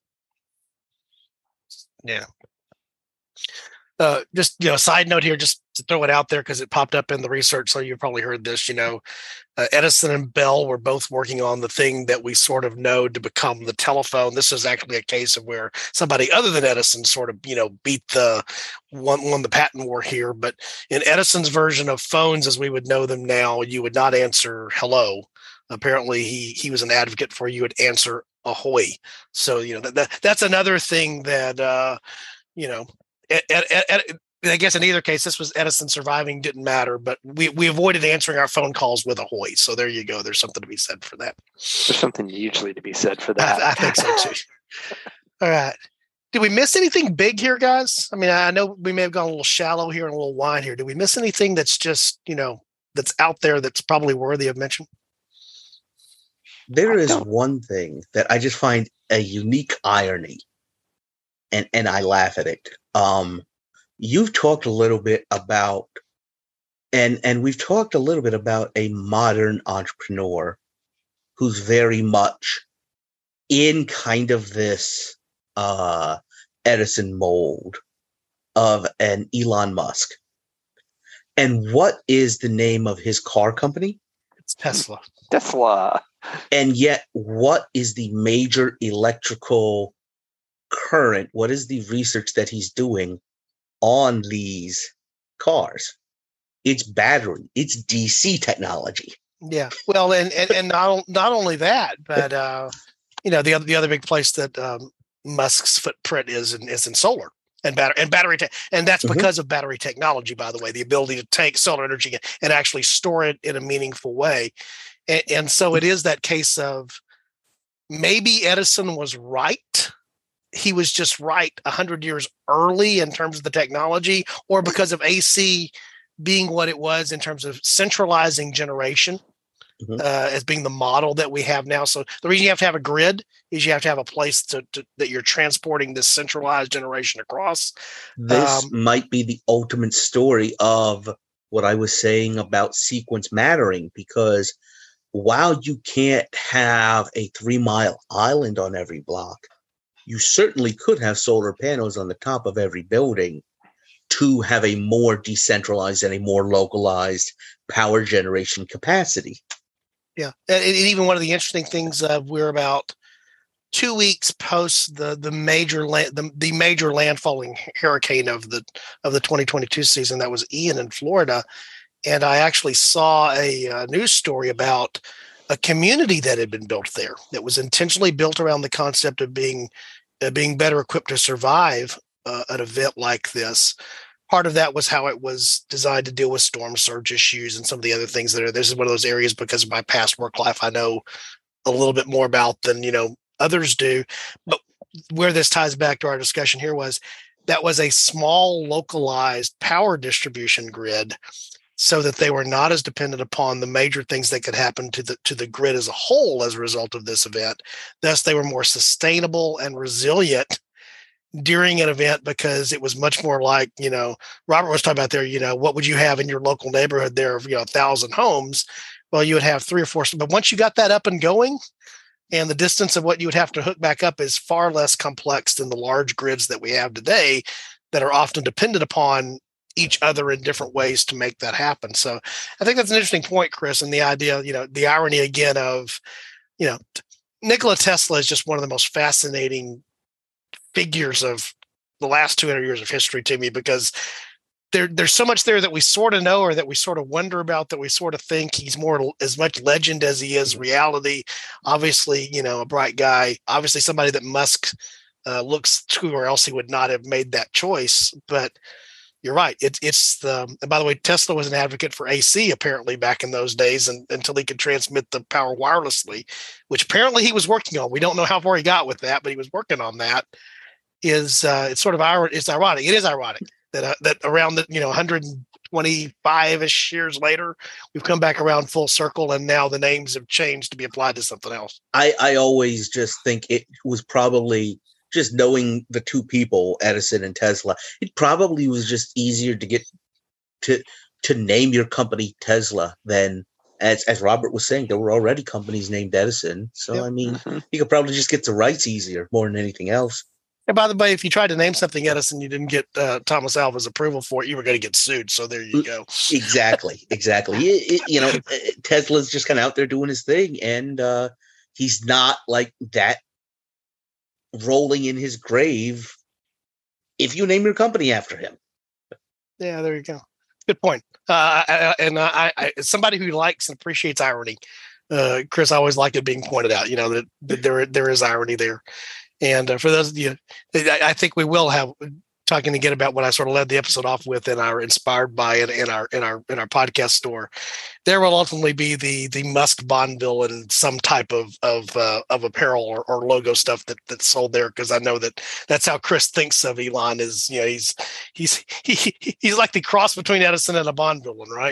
Yeah. Uh, just, you know, side note here, just to throw it out there because it popped up in the research. So you've probably heard this, you know, uh, Edison and Bell were both working on the thing that we sort of know to become the telephone. This is actually a case of where somebody other than Edison sort of, you know, beat the won, won the patent war here. But in Edison's version of phones, as we would know them now, you would not answer hello. Apparently he, he was an advocate for you would answer ahoy. So, you know, that, that that's another thing that, uh, you know, Ed, Ed, Ed, I guess in either case, this was Edison surviving didn't matter, but we, we avoided answering our phone calls with ahoy. So there you go. There's something to be said for that. There's something usually to be said for that. I, I think so too. All right. Did we miss anything big here, guys? I mean, I know we may have gone a little shallow here and a little wide here. Did we miss anything that's just, you know, that's out there that's probably worthy of mention? There is one thing that I just find a unique irony, and, and I laugh at it. Um, you've talked a little bit about, and, and we've talked a little bit about a modern entrepreneur who's very much in kind of this uh, Edison mold of an Elon Musk. And what is the name of his car company? It's Tesla. Tesla. And yet, what is the major electrical current? What is the research that he's doing on these cars? It's battery. It's D C technology. Yeah. Well, and and, and not not only that, but uh, you know, the other the other big place that um, Musk's footprint is in, is in solar and battery and battery te- and that's Mhm. because of battery technology, by the way, the ability to take solar energy and actually store it in a meaningful way. And, and so it is that case of maybe Edison was right. He was just right a hundred years early in terms of the technology, or because of A C being what it was in terms of centralizing generation Mhm. uh, as being the model that we have now. So the reason you have to have a grid is you have to have a place to, to that you're transporting this centralized generation across. This Um, might be the ultimate story of what I was saying about sequence mattering, because while you can't have a three mile island on every block, you certainly could have solar panels on the top of every building to have a more decentralized and a more localized power generation capacity. Yeah, and, and even one of the interesting things, uh, we're about two weeks post the the major land the, the major landfalling hurricane of the of the twenty twenty-two season. That was Ian in Florida, and I actually saw a, a news story about a community that had been built there that was intentionally built around the concept of being uh, being better equipped to survive uh, an event like this. Part of that was how it was designed to deal with storm surge issues and some of the other things that are. This is one of those areas, because of my past work life, I know a little bit more about than, you know, others do. But where this ties back to our discussion here was that was a small localized power distribution grid, so that they were not as dependent upon the major things that could happen to the to the grid as a whole as a result of this event. Thus, they were more sustainable and resilient during an event, because it was much more like, you know, Robert was talking about there, you know, what would you have in your local neighborhood there of, you know, a thousand homes? Well, you would have three or four, but once you got that up and going, and the distance of what you would have to hook back up is far less complex than the large grids that we have today that are often dependent upon each other in different ways to make that happen. So I think that's an interesting point, Chris, and the idea, you know, the irony again of, you know, Nikola Tesla is just one of the most fascinating figures of the last two hundred years of history to me, because there, there's so much there that we sort of know or that we sort of wonder about, that we sort of think he's more as much legend as he is reality. Obviously, you know, a bright guy, obviously somebody that Musk uh, looks to, or else he would not have made that choice. But you're right. It's it's the, and by the way, Tesla was an advocate for A C apparently back in those days, and until he could transmit the power wirelessly, which apparently he was working on. We don't know how far he got with that, but he was working on that. Is uh, it's sort of ironic. It's ironic. It is ironic that uh, that around the you know one hundred twenty-five ish years later, we've come back around full circle, and now the names have changed to be applied to something else. I I always just think it was probably, just knowing the two people, Edison and Tesla, it probably was just easier to get to to name your company Tesla than, as as Robert was saying, there were already companies named Edison. So yep. I mean, mm-hmm. you could probably just get the rights easier more than anything else. And by the way, if you tried to name something Edison, you didn't get uh, Thomas Alva's approval for it, you were going to get sued. So there you go. Exactly, exactly. It, it, you know, Tesla's just kind of out there doing his thing, and uh, he's not like that rolling in his grave if you name your company after him. Yeah, there you go. Good point. Uh, I, and I, I, as somebody who likes and appreciates irony, uh, Chris, I always like it being pointed out. You know that, that there there is irony there. And uh, for those of you, I, I think we will have talking again about what I sort of led the episode off with in our Inspired by it in our in our in our podcast store. There will ultimately be the the Musk Bonneville and some type of of uh, of apparel or, or logo stuff that that's sold there, because I know that that's how Chris thinks of Elon. Is you know he's he's he, he's like the cross between Edison and a Bonneville, right?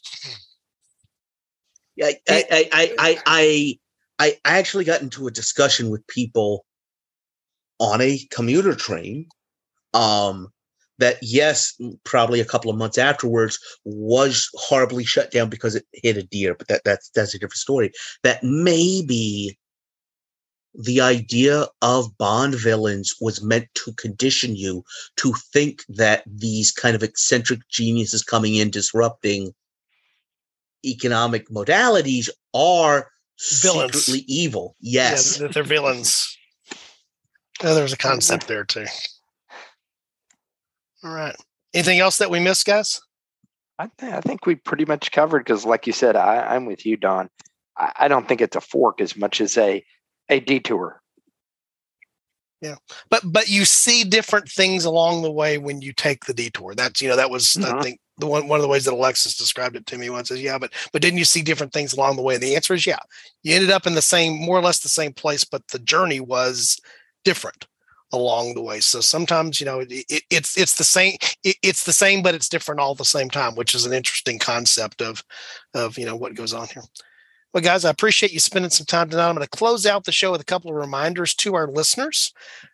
Yeah, I I I I I, I actually got into a discussion with people on a commuter train, um, that yes, probably a couple of months afterwards was horribly shut down because it hit a deer, but that that's that's a different story. That maybe the idea of Bond villains was meant to condition you to think that these kind of eccentric geniuses coming in disrupting economic modalities are villains. Secretly evil. Yes, yeah, they're villains. Oh, there's a concept there too. All right. Anything else that we missed, guys? I, th- I think we pretty much covered, because like you said, I, I'm with you, Don. I, I don't think it's a fork as much as a a detour. Yeah. But but you see different things along the way when you take the detour. That's, you know, that was, mm-hmm. I think, the one, one of the ways that Alexis described it to me once is, yeah, but but didn't you see different things along the way? And the answer is, yeah. You ended up in the same, more or less the same place, but the journey was different along the way. So sometimes, you know, it, it, it's it's the same. It, it's the same, but it's different all at the same time, which is an interesting concept of of you know what goes on here. Well, guys, I appreciate you spending some time tonight. I'm going to close out the show with a couple of reminders to our listeners.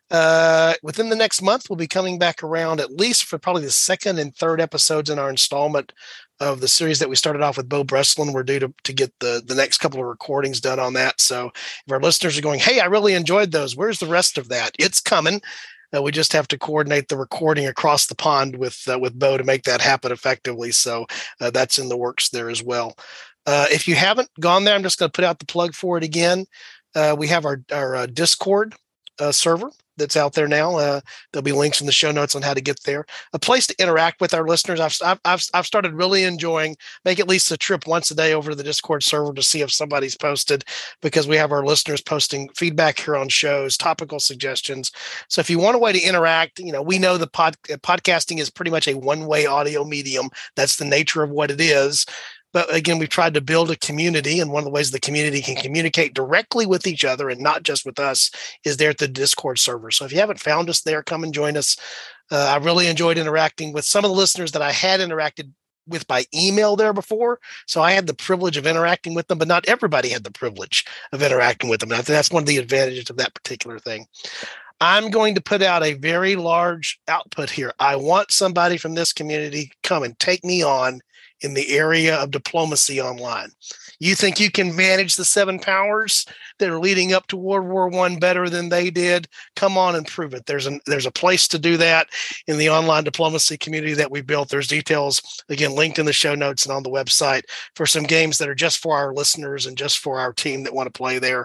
Uh, within the next month, we'll be coming back around at least for probably the second and third episodes in our installment of the series that we started off with Bo Breslin. We're due to, to get the, the next couple of recordings done on that. So if our listeners are going, hey, I really enjoyed those, where's the rest of that? It's coming. Uh, we just have to coordinate the recording across the pond with uh, with Bo to make that happen effectively. So uh, that's in the works there as well. Uh, if you haven't gone there, I'm just going to put out the plug for it again. Uh, we have our, our uh, Discord uh, server that's out there now. Uh, there'll be links in the show notes on how to get there. A place to interact with our listeners. I've, I've, I've started really enjoying, make at least a trip once a day over to the Discord server to see if somebody's posted, because we have our listeners posting feedback here on shows, topical suggestions. So if you want a way to interact, you know, we know the pod, podcasting is pretty much a one-way audio medium. That's the nature of what it is. But again, we've tried to build a community, and one of the ways the community can communicate directly with each other and not just with us is there at the Discord server. So if you haven't found us there, come and join us. Uh, I really enjoyed interacting with some of the listeners that I had interacted with by email there before. So I had the privilege of interacting with them, but not everybody had the privilege of interacting with them. And I think that's one of the advantages of that particular thing. I'm going to put out a very large output here. I want somebody from this community to come and take me on in the area of diplomacy online. You think you can manage the seven powers that are leading up to World War One better than they did? Come on and prove it. There's a, there's a place to do that in the online diplomacy community that we built. There's details, again, linked in the show notes and on the website for some games that are just for our listeners and just for our team that want to play there.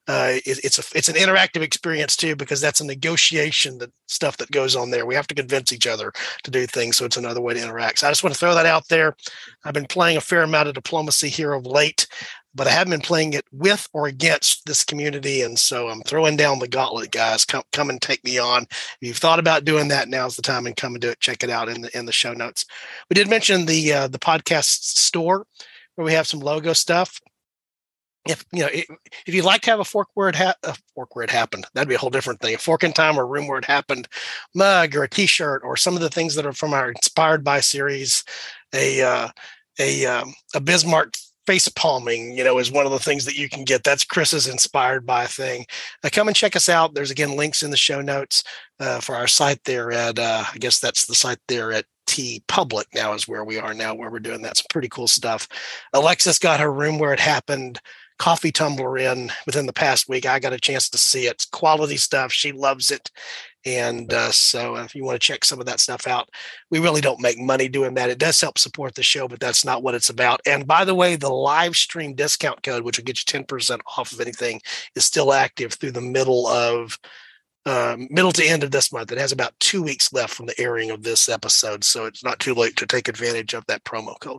uh, it, it's a it's an interactive experience too, because that's a negotiation that stuff that goes on there. We have to convince each other to do things, so it's another way to interact. So I just want to throw that out there. I've been playing a fair amount of Diplomacy here of late, but I haven't been playing it with or against this community, and so I'm throwing down the gauntlet, guys. Come come and take me on. If you've thought about doing that, now's the time, and come and do it. Check it out in the in the show notes. We did mention the uh, the podcast store, where we have some logo stuff. If you know, if, if you'd like to have a fork where it ha- a fork where it happened, that'd be a whole different thing. A fork in time or a room where it happened mug or a T-shirt or some of the things that are from our Inspired by series. A uh, a um, a Bismarck face palming, you know, is one of the things that you can get. That's Chris's Inspired by thing. Uh, come and check us out. There's again links in the show notes uh, for our site there at. Uh, I guess that's the site there at. T Public now is where we are now, where we're doing that. Some pretty cool stuff. Alexis got her room where it happened coffee tumbler in within the past week. I got a chance to see it. It's quality stuff. She loves it. And uh, so if you want to check some of that stuff out, we really don't make money doing that. It does help support the show, but that's not what it's about. And by the way, the live stream discount code, which will get you ten percent off of anything, is still active through the middle of Um, middle to end of this month. It has about two weeks left from the airing of this episode, so it's not too late to take advantage of that promo code.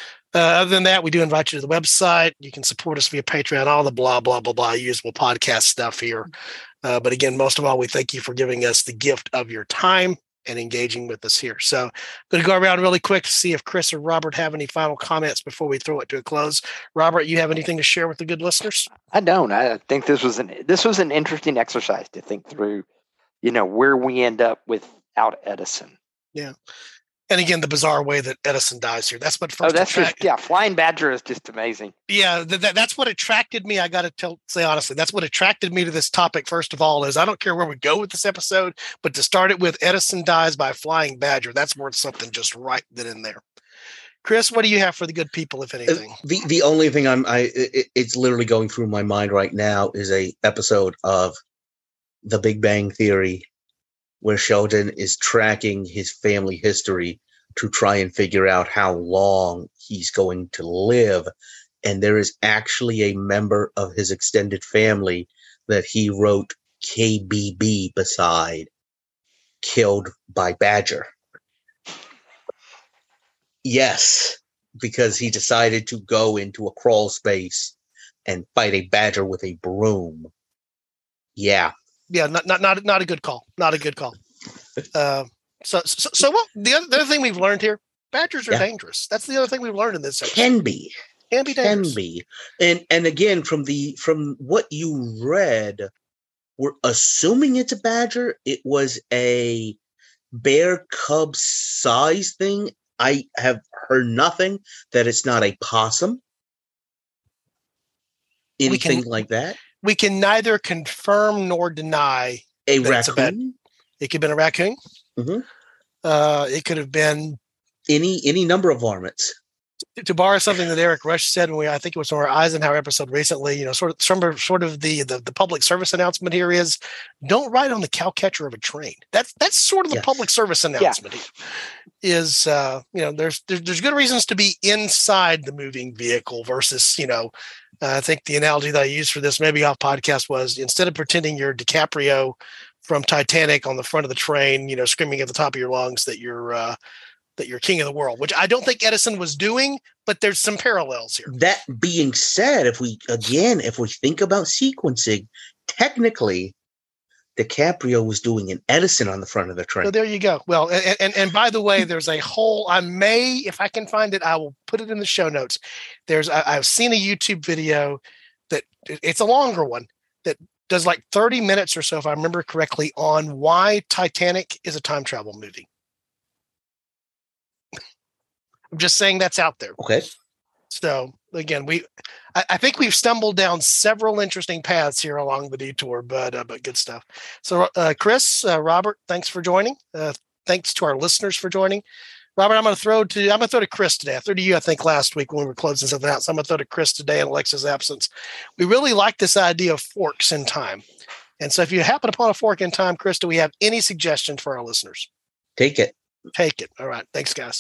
Uh, other than that, we do invite you to the website. You can support us via Patreon, all the blah, blah, blah, blah, usable podcast stuff here. Uh, but again, most of all, we thank you for giving us the gift of your time and engaging with us here. So I'm going to go around really quick to see if Chris or Robert have any final comments before we throw it to a close. Robert, you have anything to share with the good listeners? I don't. I think this was an this was an interesting exercise to think through, you know, where we end up without Edison. Yeah. And again, the bizarre way that Edison dies here. That's what first Oh, that's attract- just, yeah, Flying Badger is just amazing. Yeah, th- th- that's what attracted me. I got to tell, say honestly, that's what attracted me to this topic. First of all, is I don't care where we go with this episode, but to start it with Edison dies by Flying Badger, that's worth something just right then and there. Chris, what do you have for the good people, if anything? Uh, the the only thing I'm I it, it's literally going through my mind right now is a episode of The Big Bang Theory, where Sheldon is tracking his family history to try and figure out how long he's going to live. And there is actually a member of his extended family that he wrote K B B beside, killed by Badger. Yes, because he decided to go into a crawl space and fight a badger with a broom. Yeah. Yeah, not not not, not a good call. Not a good call. Uh, so, so, so what? The other, the other thing we've learned here: badgers are Yeah. dangerous. That's the other thing we've learned in this episode. Can be. Can be dangerous. Can be. And and again, from the from what you read, we're assuming it's a badger. It was a bear cub size thing. I have heard nothing that it's not a possum. Anything can- like that. We can neither confirm nor deny. A That it's a bad- raccoon. It could have been a raccoon. Mhm. Uh, it could have been, Any any number of varmints. to borrow something that Eric Rush said when we, I think it was on our Eisenhower episode recently, you know, sort of, sort of, sort of the, the, the public service announcement here is don't ride on the cow catcher of a train. That's, that's sort of the Yes. public service announcement here is, uh, you know, there's, there's, there's good reasons to be inside the moving vehicle versus, you know, uh, I think the analogy that I used for this maybe off podcast was instead of pretending you're DiCaprio from Titanic on the front of the train, you know, screaming at the top of your lungs that you're, uh, that you're king of the world, which I don't think Edison was doing, but there's some parallels here. That being said, if we again, if we think about sequencing, technically, DiCaprio was doing an Edison on the front of the train. So there you go. Well, and, and and by the way, there's a whole. I may, if I can find it, I will put it in the show notes. There's I, I've seen a YouTube video that it's a longer one that does like thirty minutes or so, if I remember correctly, on why Titanic is a time travel movie. I'm just saying that's out there. Okay. So again, we, I, I think we've stumbled down several interesting paths here along the detour, but uh, but good stuff. So uh, Chris, uh, Robert, thanks for joining. Uh, thanks to our listeners for joining. Robert, I'm going to throw to I'm going to throw to Chris today. I threw to you, I think, last week when we were closing something out. So I'm going to throw to Chris today in Alexa's absence. We really like this idea of forks in time, and so if you happen upon a fork in time, Chris, do we have any suggestions for our listeners? Take it. Take it. All right. Thanks, guys.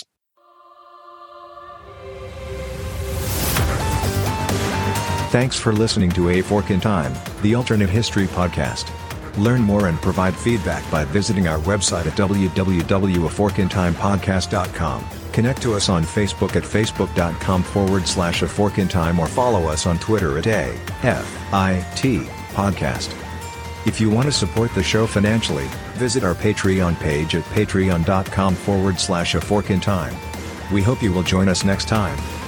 Thanks for listening to A Fork in Time, the alternate history podcast. Learn more and provide feedback by visiting our website at w w w dot a fork in time podcast dot com. Connect to us on Facebook at facebook.com forward slash a fork in time or follow us on Twitter at A F I T podcast. If you want to support the show financially, visit our Patreon page at patreon.com forward slash a fork in time. We hope you will join us next time.